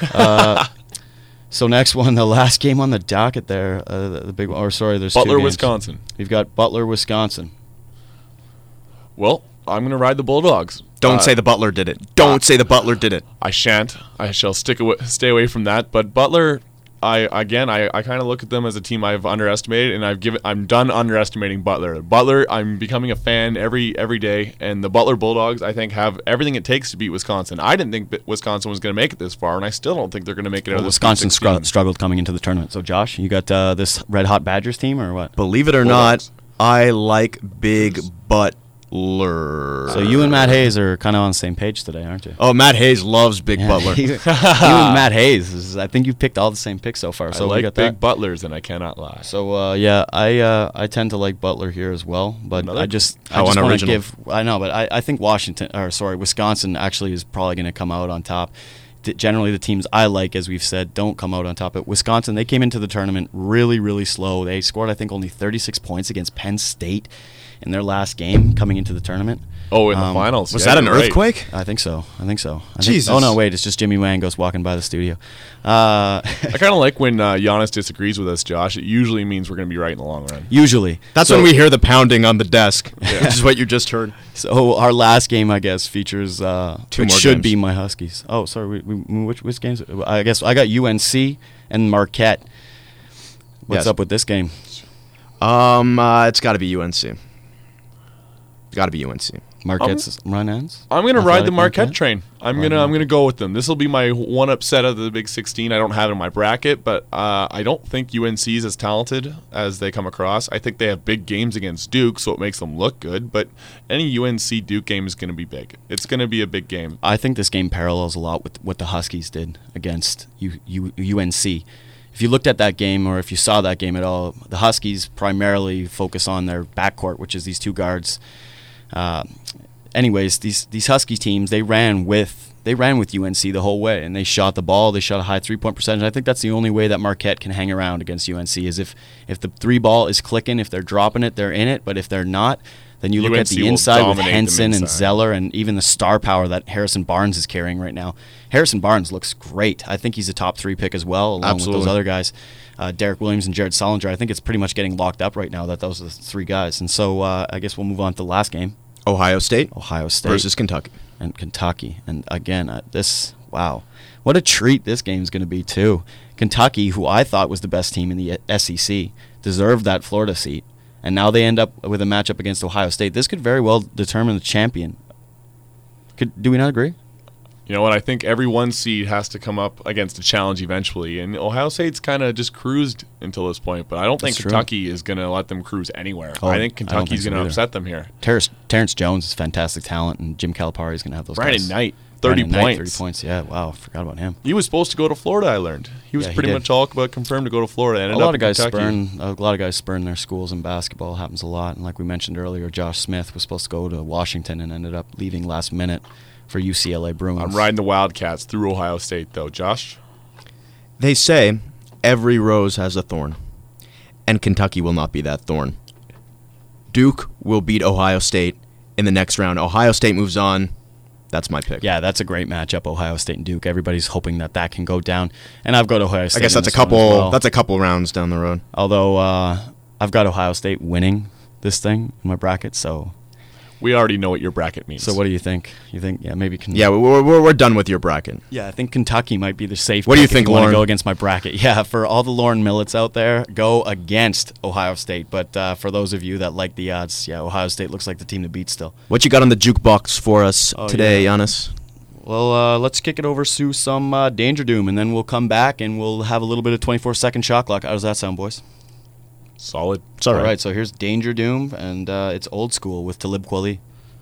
So next one, the last game on the docket there, the big one. Or sorry, there's Butler, 2 games. Wisconsin. We've got Butler, Wisconsin. Well, I'm going to ride the Bulldogs. Don't say the Butler did it. Don't say the Butler did it. I shan't. I shall stay away from that. But Butler, I kind of look at them as a team I've underestimated, and I'm done underestimating Butler. Butler, I'm becoming a fan every day, and the Butler Bulldogs, I think, have everything it takes to beat Wisconsin. I didn't think that Wisconsin was going to make it this far, and I still don't think they're going to make it out of this Wisconsin struggled coming into the tournament. So, Josh, you got this Red Hot Badgers team, or what? Believe it or Bulldogs. not, I like Big Butler. So you and Matt Hayes are kind of on the same page today, aren't you? Oh, Matt Hayes loves Big Butler. You and Matt Hayes. I think you've picked all the same picks so far. So I we like got big that. Butlers, and I cannot lie. So I tend to like Butler here as well, but I just How want to unoriginal. give. I know, but I think Wisconsin actually is probably going to come out on top. Generally, the teams I like, as we've said, don't come out on top. But Wisconsin, they came into the tournament really, really slow. They scored, I think, only 36 points against Penn State in their last game coming into the tournament. Oh, in the finals. Was Yeah, that an you're right. earthquake? I think so. Jesus. Oh, no, wait. It's just Jimmy Wangos walking by the studio. I kind of like when Giannis disagrees with us, Josh. It usually means we're going to be right in the long run. Usually. That's when we hear the pounding on the desk, which is what you just heard. So our last game, I guess, features Two which more should games. be my Huskies. Oh, sorry. Which games? I guess I got UNC and Marquette. What's Yes. up with this game? It's got to be UNC. Got to be UNC. Marquette's run ends. I'm going to ride the Athletic Marquette train. I'm gonna go with them. This will be my one upset of the Big 16. I don't have it in my bracket, but I don't think UNC is as talented as they come across. I think they have big games against Duke, so it makes them look good. But any UNC Duke game is going to be big. It's going to be a big game. I think this game parallels a lot with what the Huskies did against UNC. If you looked at that game, or if you saw that game at all, the Huskies primarily focus on their backcourt, which is these two guards. Anyways, these Husky teams, they ran with UNC the whole way, and they shot the ball. They shot a high 3-point percentage. I think that's the only way that Marquette can hang around against UNC is if the three ball is clicking. If they're dropping it, they're in it. But if they're not, then you look at UNC the will inside with dominate them Henson and inside. Zeller, and even the star power that Harrison Barnes is carrying right now. Harrison Barnes looks great. I think he's a top 3 pick as well, along with those other guys. Derek Williams and Jared Sullinger. I think it's pretty much getting locked up right now that those are the 3 guys. And so I guess we'll move on to the last game. Ohio State Versus Kentucky. And Kentucky. And again, wow. What a treat this game is going to be, too. Kentucky, who I thought was the best team in the SEC, deserved that Florida seat. And now they end up with a matchup against Ohio State. This could very well determine the champion. Do we not agree? You know what? I think every 1 seed has to come up against a challenge eventually. And Ohio State's kind of just cruised until this point. But I don't think That's true. Kentucky is going to let them cruise anywhere. Oh, I think I don't Kentucky's think so going to either. upset them here. Terrence Jones is fantastic talent, and Jim Calipari is going to have those Brandon guys. Knight, 30 Brandon Knight, points. 30 points, yeah. Wow, I forgot about him. He was supposed to go to Florida, I learned. He was Yeah, he pretty did. much all but confirmed to go to Florida. Ended A lot up of in guys Kentucky. spurn their schools in basketball. It happens a lot. And like we mentioned earlier, Josh Smith was supposed to go to Washington and ended up leaving last minute for UCLA Bruins. I'm riding the Wildcats through Ohio State, though. Josh? They say every rose has a thorn, and Kentucky will not be that thorn. Duke will beat Ohio State in the next round. Ohio State moves on. That's my pick. Yeah, that's a great matchup, Ohio State and Duke. Everybody's hoping that can go down. And I've got Ohio State. I guess in that's a this one as couple. well. That's a couple rounds down the road. Although I've got Ohio State winning this thing in my bracket. So We already know what your bracket means. what do you think? You think maybe Yeah, we're done with your bracket. Yeah, I think Kentucky might be the safe. What do you pick if think, want to Lauren? go against my bracket? Yeah, for all the Lauren Millets out there, go against Ohio State. But for those of you that like the odds, yeah, Ohio State looks like the team to beat still. What you got on the jukebox for us Oh, today, yeah. Giannis? Well, let's kick it over to some Danger Doom, and then we'll come back and we'll have a little bit of 24-second shot clock. How does that sound, boys? Solid. It's all right. So here's Danger Doom, and it's old school with Talib Kweli.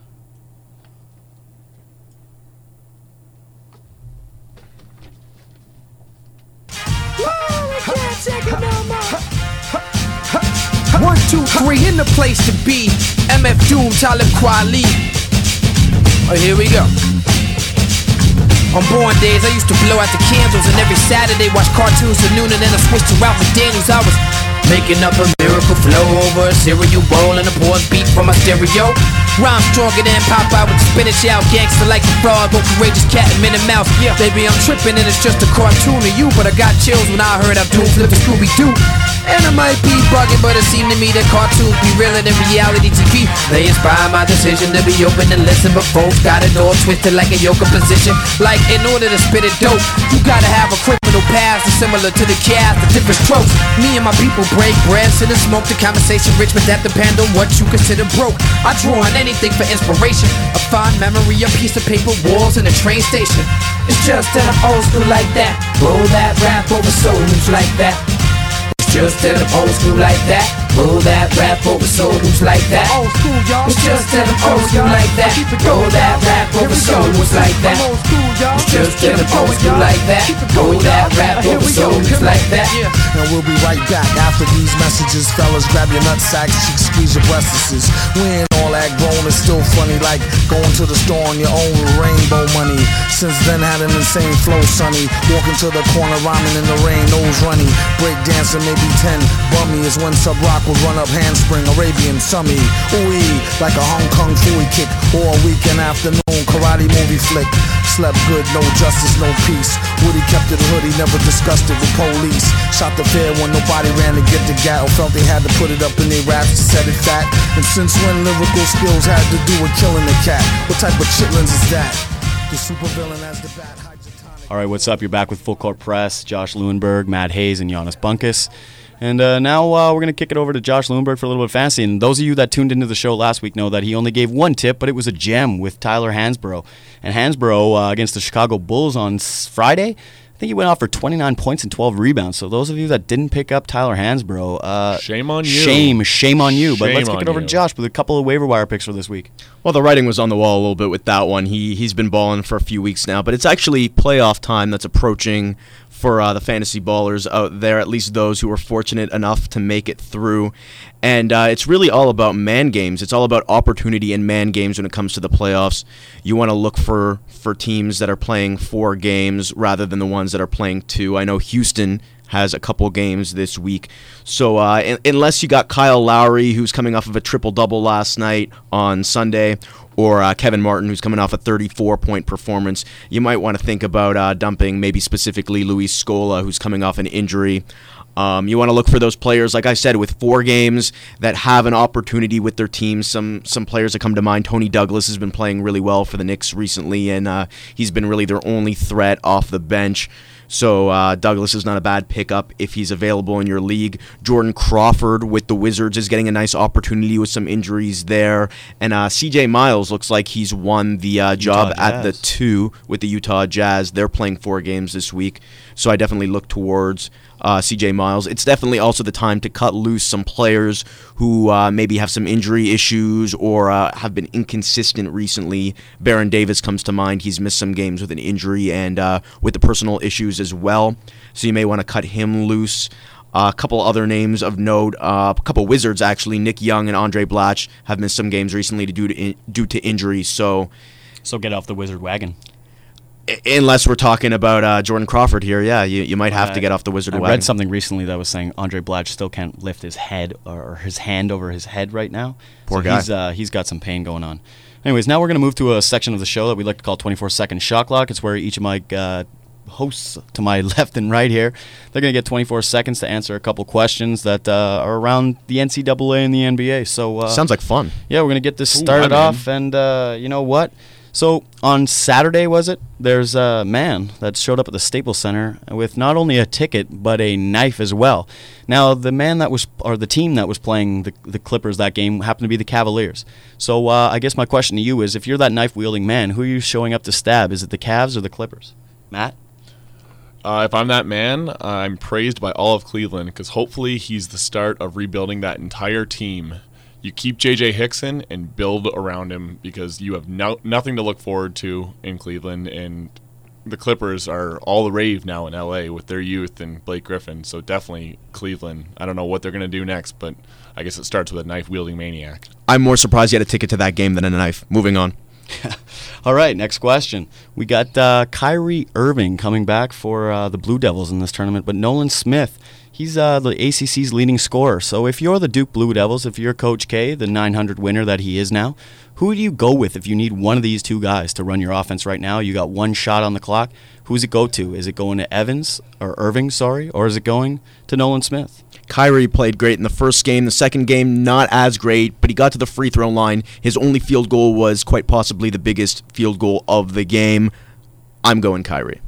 One, two, three, in the place to be. MF Doom, Talib Kweli. Oh, here we go. On born days, I used to blow out the candles, and every Saturday watch cartoons till noon, and then I switched to Ralph McDaniels. I was making up a miracle flow over a cereal bowl and a pause beat from my stereo. Rhyme stronger than Popeye with the spinach out. Gangster like a frog, go courageous cat and Minnie Mouse. Baby, I'm tripping and it's just a cartoon of you, but I got chills when I heard Abdul flip the Scooby-Doo. And I might be bugging, but it seemed to me that cartoons be realer than reality TV. They inspire my decision to be open and listen, but folks got it all twisted like a yoga position. Like in order to spit it dope, you gotta have a criminal past that's similar to the cast, the different strokes. Me and my people break bread, sit and smoke. The conversation rich, but that depend on what you consider broke. I draw on anything for inspiration, a fond memory, a piece of paper, walls, and a train station. It's just that I'm old school like that. Roll that rap over soul loops like that. Just that I'm old school like that. Roll that rap over soul loops like that. Old school, y'all. It's just that I'm old school like that. Roll that rap over soul loops like that. I'm old school, y'all. It's just that I'm old school like that. Roll that rap over soul loops like that. And we'll be right back after these messages. Fellas, grab your nutsacks, cheeks, squeeze your breasts. We ain't all that grown, it's still funny, like going to the store on your own with rainbow money. Since then, had an insane flow, sonny. Walking to the corner, rhyming in the rain, nose runny. Break dancing, maybe 10. Bummy is when Sub Rock would run up handspring, Arabian summy. Ooh-ee, like a Hong Kong Fooey kick. Or a weekend afternoon, karate movie flick. Slept good, no justice, no peace. Woody kept it hood, he never discussed it with police. Shot the fair when nobody ran to get the gat, or felt they had to put it up in their raps to set it fat. And since when lyrical skills had to do with killing the cat? What type of chitlins is that? The supervillain as the bat. All right, what's up? You're back with Full Court Press, Josh Lewinberg, Matt Hayes, and Giannis Bunkus. And now we're going to kick it over to Josh Lewinberg for a little bit of fantasy. And those of you that tuned into the show last week know that he only gave one tip, but it was a gem with Tyler Hansbrough. And Hansbrough against the Chicago Bulls on Friday, I think he went off for 29 points and 12 rebounds. So those of you that didn't pick up Tyler Hansbrough, shame on you. Shame on you. But let's kick it over you. to Josh with a couple of waiver wire picks for this week. Well, the writing was on the wall a little bit with that one. He's been balling for a few weeks now, but it's actually playoff time that's approaching for the fantasy ballers out there, at least those who are fortunate enough to make it through. And it's really all about man games. It's all about opportunity in man games when it comes to the playoffs. You want to look for teams that are playing 4 games rather than the ones that are playing 2. I know Houston has a couple games this week. So unless you got Kyle Lowry, who's coming off of a triple-double last night on Sunday, or Kevin Martin, who's coming off a 34-point performance, you might want to think about dumping maybe specifically Luis Scola, who's coming off an injury. You want to look for those players, like I said, with 4 games that have an opportunity with their teams. Some players that come to mind, Tony Douglas has been playing really well for the Knicks recently, and he's been really their only threat off the bench. So Douglas is not a bad pickup if he's available in your league. Jordan Crawford with the Wizards is getting a nice opportunity with some injuries there. And CJ Miles looks like he's won the job at the 2 with the Utah Jazz. They're playing 4 games this week. So I definitely look towards CJ Miles. It's definitely also the time to cut loose some players who maybe have some injury issues or have been inconsistent recently. Baron Davis comes to mind. He's missed some games with an injury and with the personal issues as well. So you may want to cut him loose. A couple other names of note, a couple Wizards actually, Nick Young and Andre Blatch have missed some games recently due to injury. So get off the Wizard wagon. Unless we're talking about Jordan Crawford here, yeah, you might have to get off the Wizard wagon. I read something recently that was saying Andre Blatch still can't lift his head or his hand over his head right now. Poor guy. He's got some pain going on. Anyways, now we're going to move to a section of the show that we like to call 24-second shot clock. It's where each of my hosts to my left and right here, they're going to get 24 seconds to answer a couple questions that are around the NCAA and the NBA. So sounds like fun. Yeah, we're going to get this started off, and you know what? So on Saturday, there's a man that showed up at the Staples Center with not only a ticket but a knife as well. Now the team that was playing the Clippers that game happened to be the Cavaliers. So I guess my question to you is, if you're that knife wielding man, who are you showing up to stab? Is it the Cavs or the Clippers? Matt? If I'm that man, I'm praised by all of Cleveland because hopefully he's the start of rebuilding that entire team. You keep J.J. Hickson and build around him because you have nothing to look forward to in Cleveland, and the Clippers are all the rave now in L.A. with their youth and Blake Griffin, so definitely Cleveland. I don't know what they're going to do next, but I guess it starts with a knife-wielding maniac. I'm more surprised you had a ticket to that game than a knife. Moving on. All right, next question. We got Kyrie Irving coming back for the Blue Devils in this tournament, but Nolan Smith, he's the ACC's leading scorer. So if you're the Duke Blue Devils, if you're Coach K, the 900 winner that he is now, who do you go with if you need one of these two guys to run your offense right now? You got one shot on the clock. Who's it go to? Is it going to Irving, or is it going to Nolan Smith? Kyrie played great in the first game. The second game, not as great, but he got to the free throw line. His only field goal was quite possibly the biggest field goal of the game. I'm going Kyrie.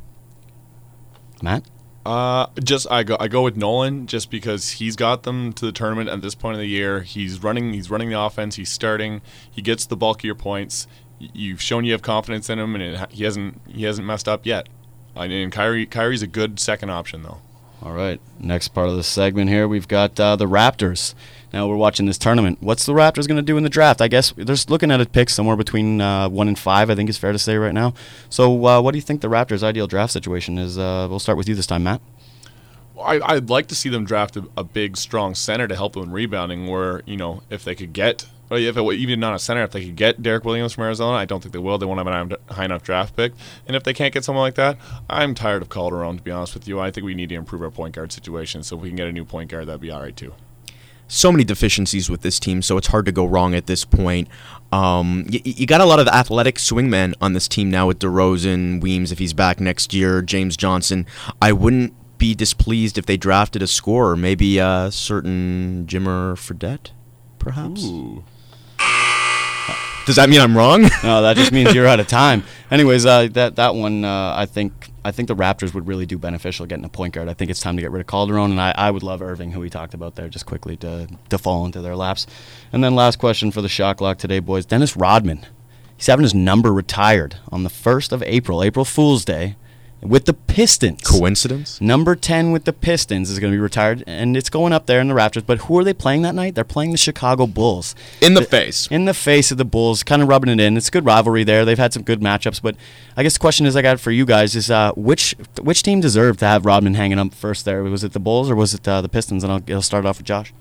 Matt? I go with Nolan just because he's got them to the tournament at this point of the year. He's running the offense. He's starting. He gets the bulk of your points. You've shown you have confidence in him, and he hasn't messed up yet. And Kyrie's a good second option though. All right, next part of the segment here, we've got the Raptors. Now we're watching this tournament. What's the Raptors going to do in the draft? I guess they're looking at a pick somewhere between 1 and 5, I think is fair to say right now. So what do you think the Raptors' ideal draft situation is? We'll start with you this time, Matt. I'd like to see them draft a big, strong center to help them in rebounding where, if they could get, even not a center, if they could get Derek Williams from Arizona, I don't think they will. They won't have a high enough draft pick. And if they can't get someone like that, I'm tired of Calderon, to be honest with you. I think we need to improve our point guard situation. So if we can get a new point guard, that'd be all right, too. So many deficiencies with this team, so it's hard to go wrong at this point. You got a lot of athletic swingmen on this team now with DeRozan, Weems if he's back next year, James Johnson. I wouldn't be displeased if they drafted a scorer, maybe a certain Jimmer Fredette, perhaps. Ooh. Does that mean I'm wrong? No, that just means you're out of time. Anyways, that one, I think the Raptors would really do beneficial getting a point guard. I think it's time to get rid of Calderon, and I would love Irving, who we talked about there, just quickly to fall into their laps. And then last question for the Shot Clock today, boys. Dennis Rodman. He's having his number retired on the 1st of April, April Fool's Day, with the Pistons. Coincidence? Number 10 with the Pistons is going to be retired, and it's going up there in the Raptors. But who are they playing that night? They're playing the Chicago Bulls. In the face. In the face of the Bulls, kind of rubbing it in. It's a good rivalry there. They've had some good matchups. But I guess the question I got for you guys is which team deserved to have Rodman hanging up first there? Was it the Bulls or was it the Pistons? And I'll start off with Josh.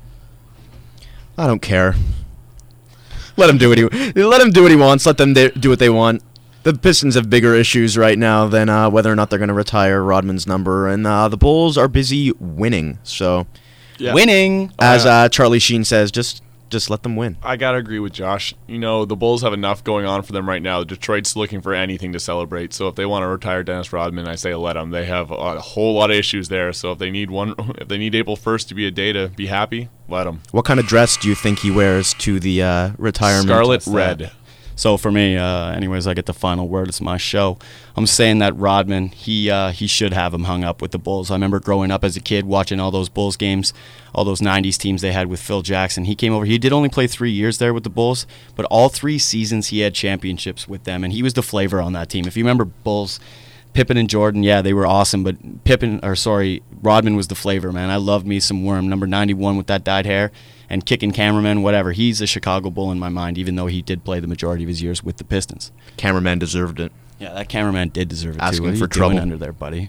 I don't care. Let him do what he wants. Let them do what they want. The Pistons have bigger issues right now than whether or not they're going to retire Rodman's number, and the Bulls are busy winning. So, yeah. Winning, as Charlie Sheen says, just let them win. I gotta agree with Josh. The Bulls have enough going on for them right now. Detroit's looking for anything to celebrate. So if they want to retire Dennis Rodman, I say let them. They have a whole lot of issues there. So if they need April 1st to be a day to be happy, let them. What kind of dress do you think he wears to the retirement? Scarlet red. So for me, anyways, I get the final word. It's my show. I'm saying that Rodman, he should have him hung up with the Bulls. I remember growing up as a kid watching all those Bulls games, all those 90s teams they had with Phil Jackson. He came over. He did only play 3 years there with the Bulls, but all 3 seasons he had championships with them, and he was the flavor on that team. If you remember Bulls, Pippen and Jordan, yeah, they were awesome, but Rodman was the flavor, man. I loved me some Worm, number 91 with that dyed hair. And kicking cameraman, whatever. He's a Chicago Bull in my mind, even though he did play the majority of his years with the Pistons. Cameraman deserved it. Yeah, that cameraman did deserve it, Asking too. What for are you trouble doing under there, buddy?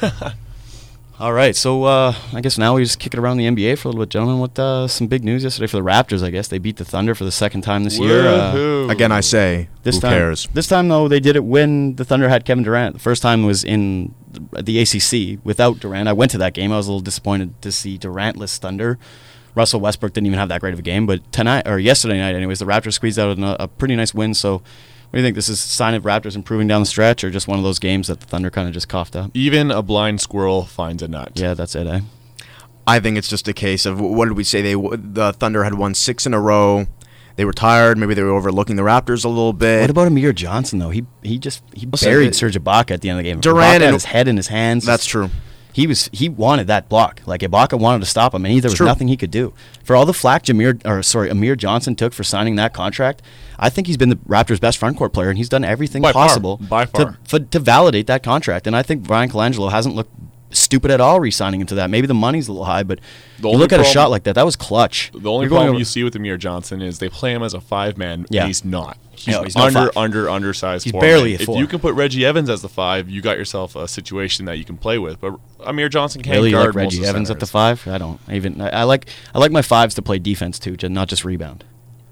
All right, so I guess now we just kick it around the NBA for a little bit, gentlemen. With some big news yesterday for the Raptors, I guess. They beat the Thunder for the second time this year. Again, I say, who cares? This time, though, they did it when the Thunder had Kevin Durant. The first time was in the ACC without Durant. I went to that game. I was a little disappointed to see Durant-less Thunder. Russell Westbrook didn't even have that great of a game, but yesterday night, anyways, the Raptors squeezed out a pretty nice win. So, what do you think? This is a sign of Raptors improving down the stretch, or just one of those games that the Thunder kind of just coughed up? Even a blind squirrel finds a nut. Yeah, that's it, eh? I think it's just a case of, what did we say? The Thunder had won 6 in a row. They were tired. Maybe they were overlooking the Raptors a little bit. What about Amir Johnson, though? He buried Serge Ibaka at the end of the game. Durant had his head in his hands. That's true. He wanted that block. Like, Ibaka wanted to stop him, and there was nothing he could do. For all the flack Amir Johnson took for signing that contract, I think he's been the Raptors' best frontcourt player, and he's done everything possible by far. To validate that contract. And I think Brian Colangelo hasn't looked stupid at all re-signing him to that. Maybe the money's a little high, but you look at a shot like that was clutch. The only problem you see with Amir Johnson is they play him as a 5-man, and he's not. He's undersized. He's barely a 4. If you can put Reggie Evans as the 5, you got yourself a situation that you can play with. But Amir Johnson can't really guard like Reggie Evans at the 5. I don't even. I like my 5s to play defense too, not just rebound.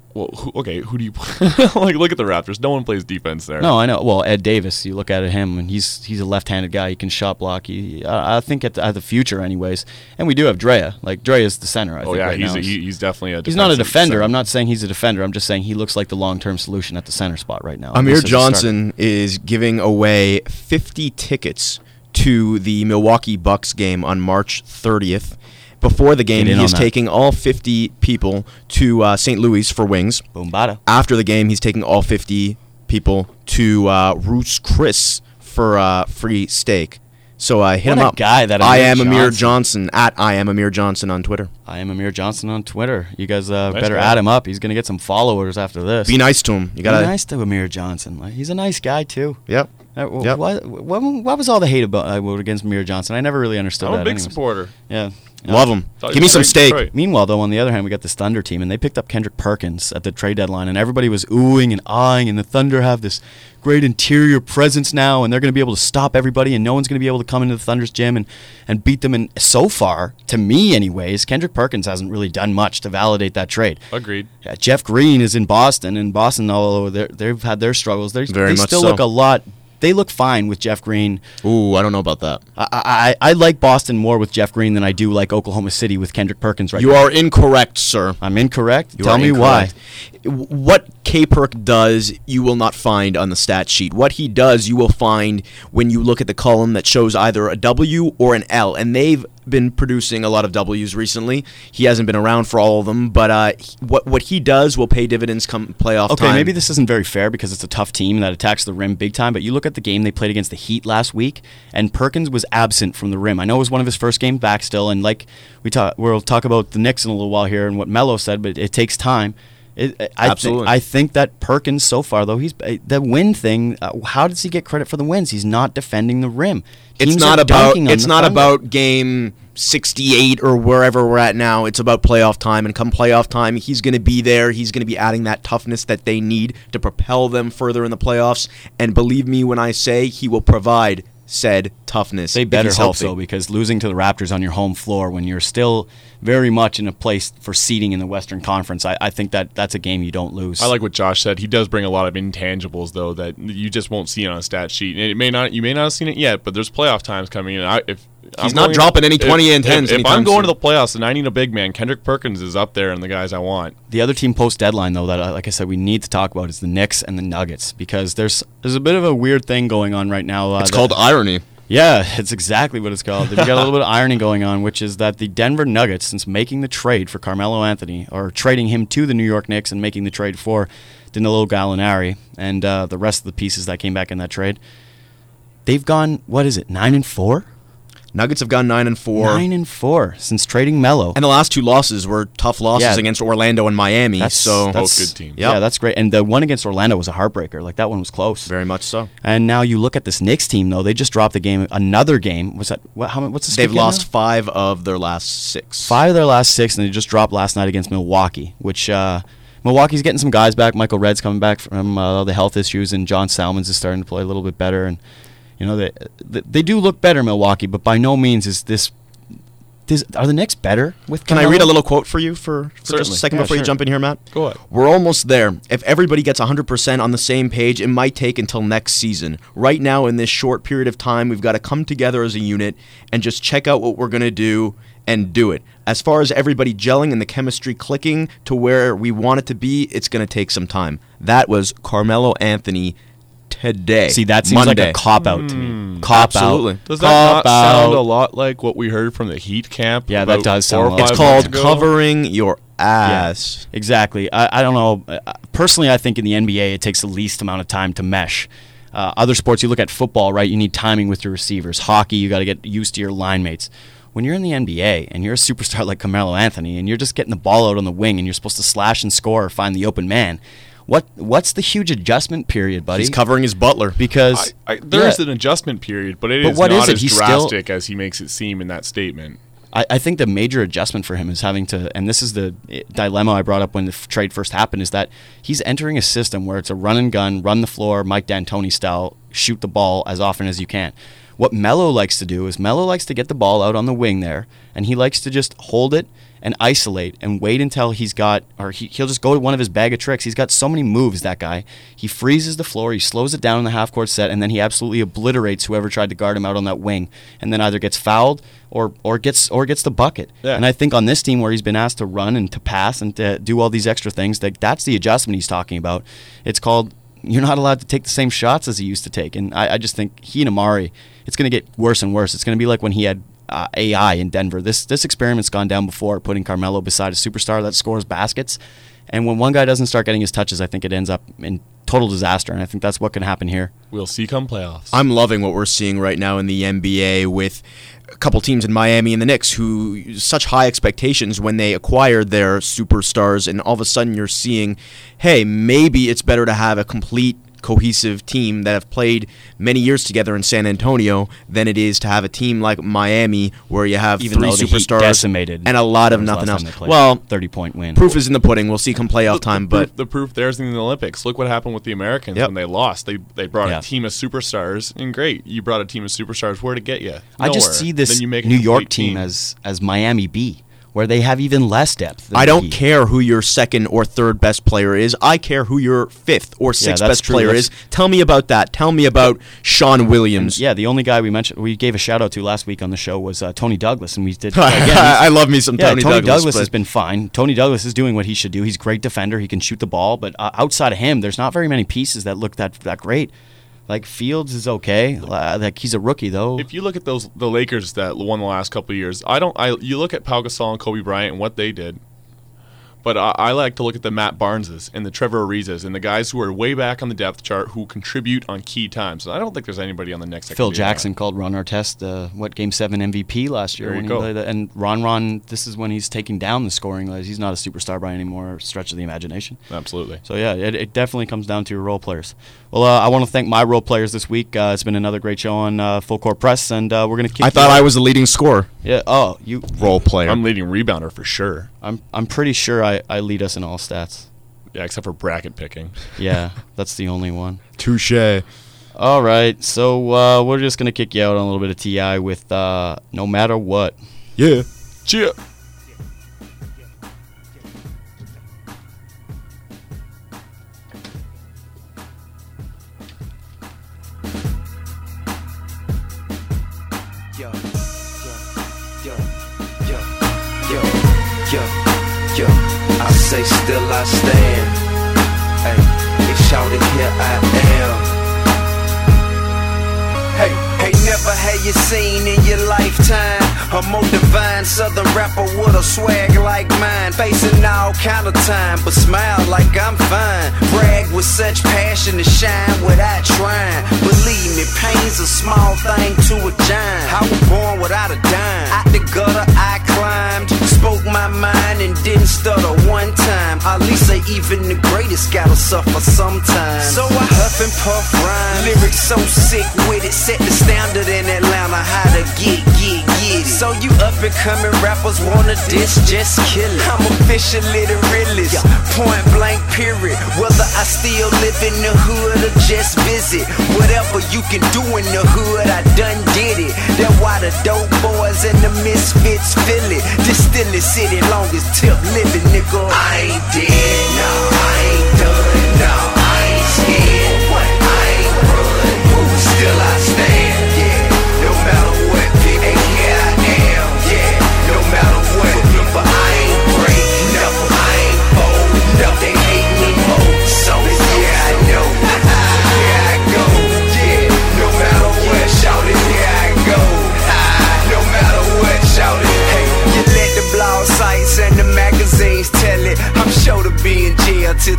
Well, who do you like? Look at the Raptors. No one plays defense there. No, I know. Well, Ed Davis, you look at him, and he's a left-handed guy. He can shot block. I think at the future, anyways. And we do have Drea. Like, Drea is the center, I think, right now. He's definitely a. He's not a defender. Center. I'm not saying he's a defender. I'm just saying he looks like the long-term solution at the center spot right now. Amir Johnson is giving away 50 tickets to the Milwaukee Bucks game on March 30th. Before the game, he is taking all 50 people to St. Louis for wings. Boom bada. After the game, he's taking all 50 people to Ruth's Chris for free steak. So hit him up. Guy that I am Amir Johnson at I am Amir Johnson on Twitter. I am Amir Johnson on Twitter. You guys better add him up. He's gonna get some followers after this. Be nice to him. You gotta be nice to Amir Johnson. Like, he's a nice guy too. Yep. What was all the hate against Amir Johnson? I never really understood that. I'm a big supporter. Yeah. Love him. Give me some steak. Detroit. Meanwhile, though, on the other hand, we got this Thunder team, and they picked up Kendrick Perkins at the trade deadline, and everybody was oohing and ahhing, and the Thunder have this great interior presence now, and they're going to be able to stop everybody, and no one's going to be able to come into the Thunder's gym and beat them. And so far, to me anyways, Kendrick Perkins hasn't really done much to validate that trade. Agreed. Jeff Green is in Boston, and Boston, although they've had their struggles, they still look a lot. They look fine with Jeff Green. Ooh, I don't know about that. I like Boston more with Jeff Green than I do like Oklahoma City with Kendrick Perkins right now. You are incorrect, sir. I'm incorrect? Tell me why. What K-Perk does, you will not find on the stat sheet. What he does, you will find when you look at the column that shows either a W or an L. And they've been producing a lot of W's recently. He hasn't been around for all of them, but what he does will pay dividends come playoff time. Okay, maybe this isn't very fair because it's a tough team that attacks the rim big time, but you look at the game they played against the Heat last week, and Perkins was absent from the rim. I know it was one of his first games back still, and like we'll talk about the Knicks in a little while here and what Melo said, but it takes time. Absolutely. I think that Perkins so far, though, he's the win thing. How does he get credit for the wins? He's not defending the rim. It's not about game 68 or wherever we're at now. It's about playoff time, and come playoff time, he's going to be there. He's going to be adding that toughness that they need to propel them further in the playoffs. And believe me when I say he will provide said toughness. They better hope so, because losing to the Raptors on your home floor when you're still very much in a place for seeding in the Western Conference, I think that's a game you don't lose. I like what Josh said. He does bring a lot of intangibles, though, that you just won't see on a stat sheet. And you may not have seen it yet, but there's playoff times coming in. He's not dropping any 20 and 10s. If I'm going to the playoffs and I need a big man, Kendrick Perkins is up there and the guys I want. The other team post-deadline, though, that, like I said, we need to talk about is the Knicks and the Nuggets, because there's a bit of a weird thing going on right now. It's called irony. Yeah, it's exactly what it's called. We've got a little bit of irony going on, which is that the Denver Nuggets, since making the trade for Carmelo Anthony, or trading him to the New York Knicks and making the trade for Danilo Gallinari and the rest of the pieces that came back in that trade, they've gone, 9-4? Nuggets have gone 9-4. 9-4 since trading Melo. And the last two losses were tough losses against Orlando and Miami. That's both good teams. Yeah, that's great. And the one against Orlando was a heartbreaker. Like, that one was close. Very much so. And now you look at this Knicks team, though. They just dropped another game. What's the They've lost 5 of their last 6. 5 of their last 6, and they just dropped last night against Milwaukee, which Milwaukee's getting some guys back. Michael Redd's coming back from the health issues, and John Salmons is starting to play a little bit better. And you know, they do look better, Milwaukee, but by no means is this. Are the Knicks better with Carmelo? Can I read a little quote for you for just a second before you sure. jump in here, Matt? Go ahead. We're almost there. If everybody gets 100% on the same page, it might take until next season. Right now, in this short period of time, we've got to come together as a unit and just check out what we're going to do and do it. As far as everybody gelling and the chemistry clicking to where we want it to be, it's going to take some time. That was Carmelo Anthony today. See, that seems Monday. like a cop-out to me. Absolutely. Does that not sound a lot like what we heard from the Heat camp? Yeah, that does sound a lot. It's called covering your ass. Yeah, exactly. I don't know. Personally, I think in the NBA, it takes the least amount of time to mesh. Other sports, you look at football, right? You need timing with your receivers. Hockey, you got to get used to your line mates. When you're in the NBA and you're a superstar like Carmelo Anthony and you're just getting the ball out on the wing and you're supposed to slash and score or find the open man, what's the huge adjustment period, buddy? He's covering his butler. Because there is an adjustment period, but it is not as drastic as he makes it seem in that statement. I think the major adjustment for him is having to, and this is the dilemma I brought up when the trade first happened, is that he's entering a system where it's a run and gun, run the floor, Mike D'Antoni style, shoot the ball as often as you can. What Melo likes to do is Melo likes to get the ball out on the wing there, and he likes to just hold it and isolate and wait until he's got, or he'll just go to one of his bag of tricks. He's got so many moves, that guy. He freezes the floor, he slows it down in the half-court set, and then he absolutely obliterates whoever tried to guard him out on that wing, and then either gets fouled or gets the bucket. Yeah. And I think on this team where he's been asked to run and to pass and to do all these extra things, that's the adjustment he's talking about. It's called, you're not allowed to take the same shots as he used to take. And I just think he and Amari, it's going to get worse and worse. It's going to be like when he had AI in Denver. This experiment's gone down before, putting Carmelo beside a superstar that scores baskets. And when one guy doesn't start getting his touches, I think it ends up in total disaster. And I think that's what can happen here. We'll see come playoffs. I'm loving what we're seeing right now in the NBA with a couple teams in Miami and the Knicks who such high expectations when they acquired their superstars, and all of a sudden you're seeing, hey, maybe it's better to have a complete cohesive team that have played many years together in San Antonio than it is to have a team like Miami where you have Even three though the Heat superstars decimated and a lot of when was the nothing last else. time they played? Well, 30-point win. proof is in the pudding. We'll see come playoff time, but the proof there's in the Olympics. Look what happened with the Americans Yep. when they lost. They brought Yeah. a team of superstars, and great, you brought a team of superstars. Where'd it get you? I just Nowhere. see this Then you make a New York complete team as Miami B, where they have even less depth than I the don't Heat. care who your second or third best player is. I care who your fifth or sixth that's best true. player Let's- is. Tell me about that. Tell me about Sean Williams. Yeah, the only guy we gave a shout out to last week on the show was Tony Douglas, and we did. I love me some Yeah, Tony Tony Douglas but- has been fine. Tony Douglas is doing what he should do. He's a great defender. He can shoot the ball, but outside of him, there's not very many pieces that look that great. Like Fields is okay. Like he's a rookie though. If you look at the Lakers that won the last couple of years, you look at Pau Gasol and Kobe Bryant and what they did. But I like to look at the Matt Barneses and the Trevor Arizas and the guys who are way back on the depth chart who contribute on key times. And I don't think there's anybody on the next. Phil Jackson called Ron Artest Game 7 MVP last year There when you he go. played that. And Ron, this is when he's taking down the scoring. He's not a superstar by any more stretch of the imagination. Absolutely. So yeah, it definitely comes down to your role players. Well, I want to thank my role players this week. It's been another great show on Full Court Press, and we're gonna kick. I thought I was the leading scorer. Yeah. Oh, you. Role player. I'm leading rebounder for sure. I'm pretty sure I lead us in all stats. Yeah, except for bracket picking. Yeah, that's the only one. Touche. All right, so we're just gonna kick you out on a little bit of Ti with No Matter What. Yeah. Cheer. Yo, I say still I stand. Hey, shouted here I am. Hey, never had you seen in your lifetime a more divine southern rapper with a swag like mine. Facing all kind of time, but smile like I'm fine. Brag with such passion to shine without trying. Believe me, pain's a small thing to a giant. I was born without a dime. Out the gutter I climbed, spoke my mind and didn't stutter one time. At least even the greatest gotta suffer sometimes. So I huff and puff rhyme, lyrics so sick with it, set the standard in Atlanta how to get it. So you up and coming rappers wanna diss, just kill it. I'm officially the realest, point blank period. Whether I still live in the hood or just visit, whatever you can do in the hood, I done did it. That's why the dope boys and the misfits feel it. This still is city longest tip living, nigga. I ain't dead, no, I ain't done, no, I ain't scared, I ain't run, still I stand, yeah. No matter what, people, and here I am, yeah. No matter what, but I ain't break, never, I ain't fold, never. They hate me more, so yeah, I know. Here I go, yeah. No matter what, shout it, here I go. No matter what, shout it. Hey, you let the blog sites and the magazines tell it. I'm sure to be in jail till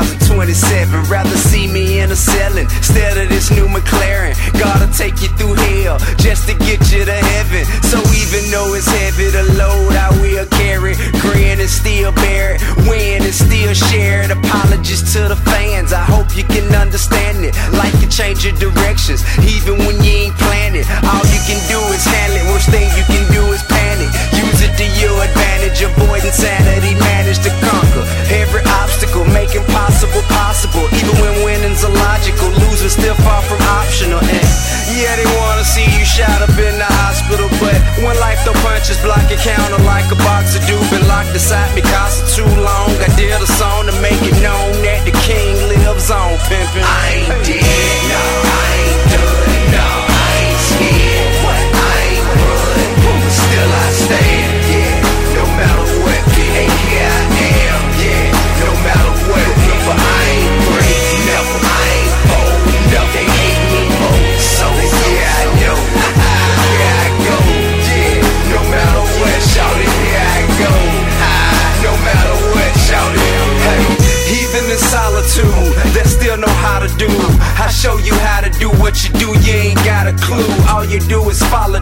2027. Rather see me in a cell instead of this new McLaren. Gotta take you through hell just to get you to heaven. So even though it's heavy to load, I will carry. Grin and still bear it, win and still share it. Apologies to the fans, I hope you can understand it. Life can change your directions, even when you ain't planned it. All you can do is handle it, worst thing you can do is panic. Use it to your advantage, avoid insanity, manage to conquer every obstacle, make impossible possible. Even when winning's illogical, losing still far from optional. And yeah, they wanna see you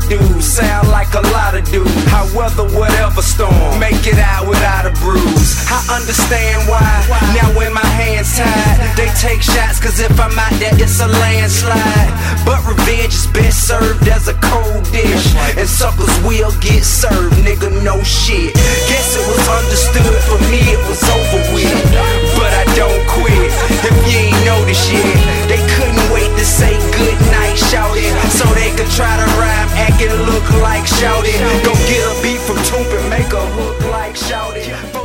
dudes, sound like a lot of dudes. I weather whatever storm, make it out without a bruise. I understand why, now when my hands tied, they take shots, cause if I'm out there it's a landslide. But revenge is best served as a cold dish, and suckers will get served, nigga, no shit. Guess it was understood, for me it was over with, but I don't quit. If you ain't noticed yet, they couldn't wait to say good night, shout it, so they could try to rhyme, act and look like shout it. Go get a beat from Toop and make a hook like shout it.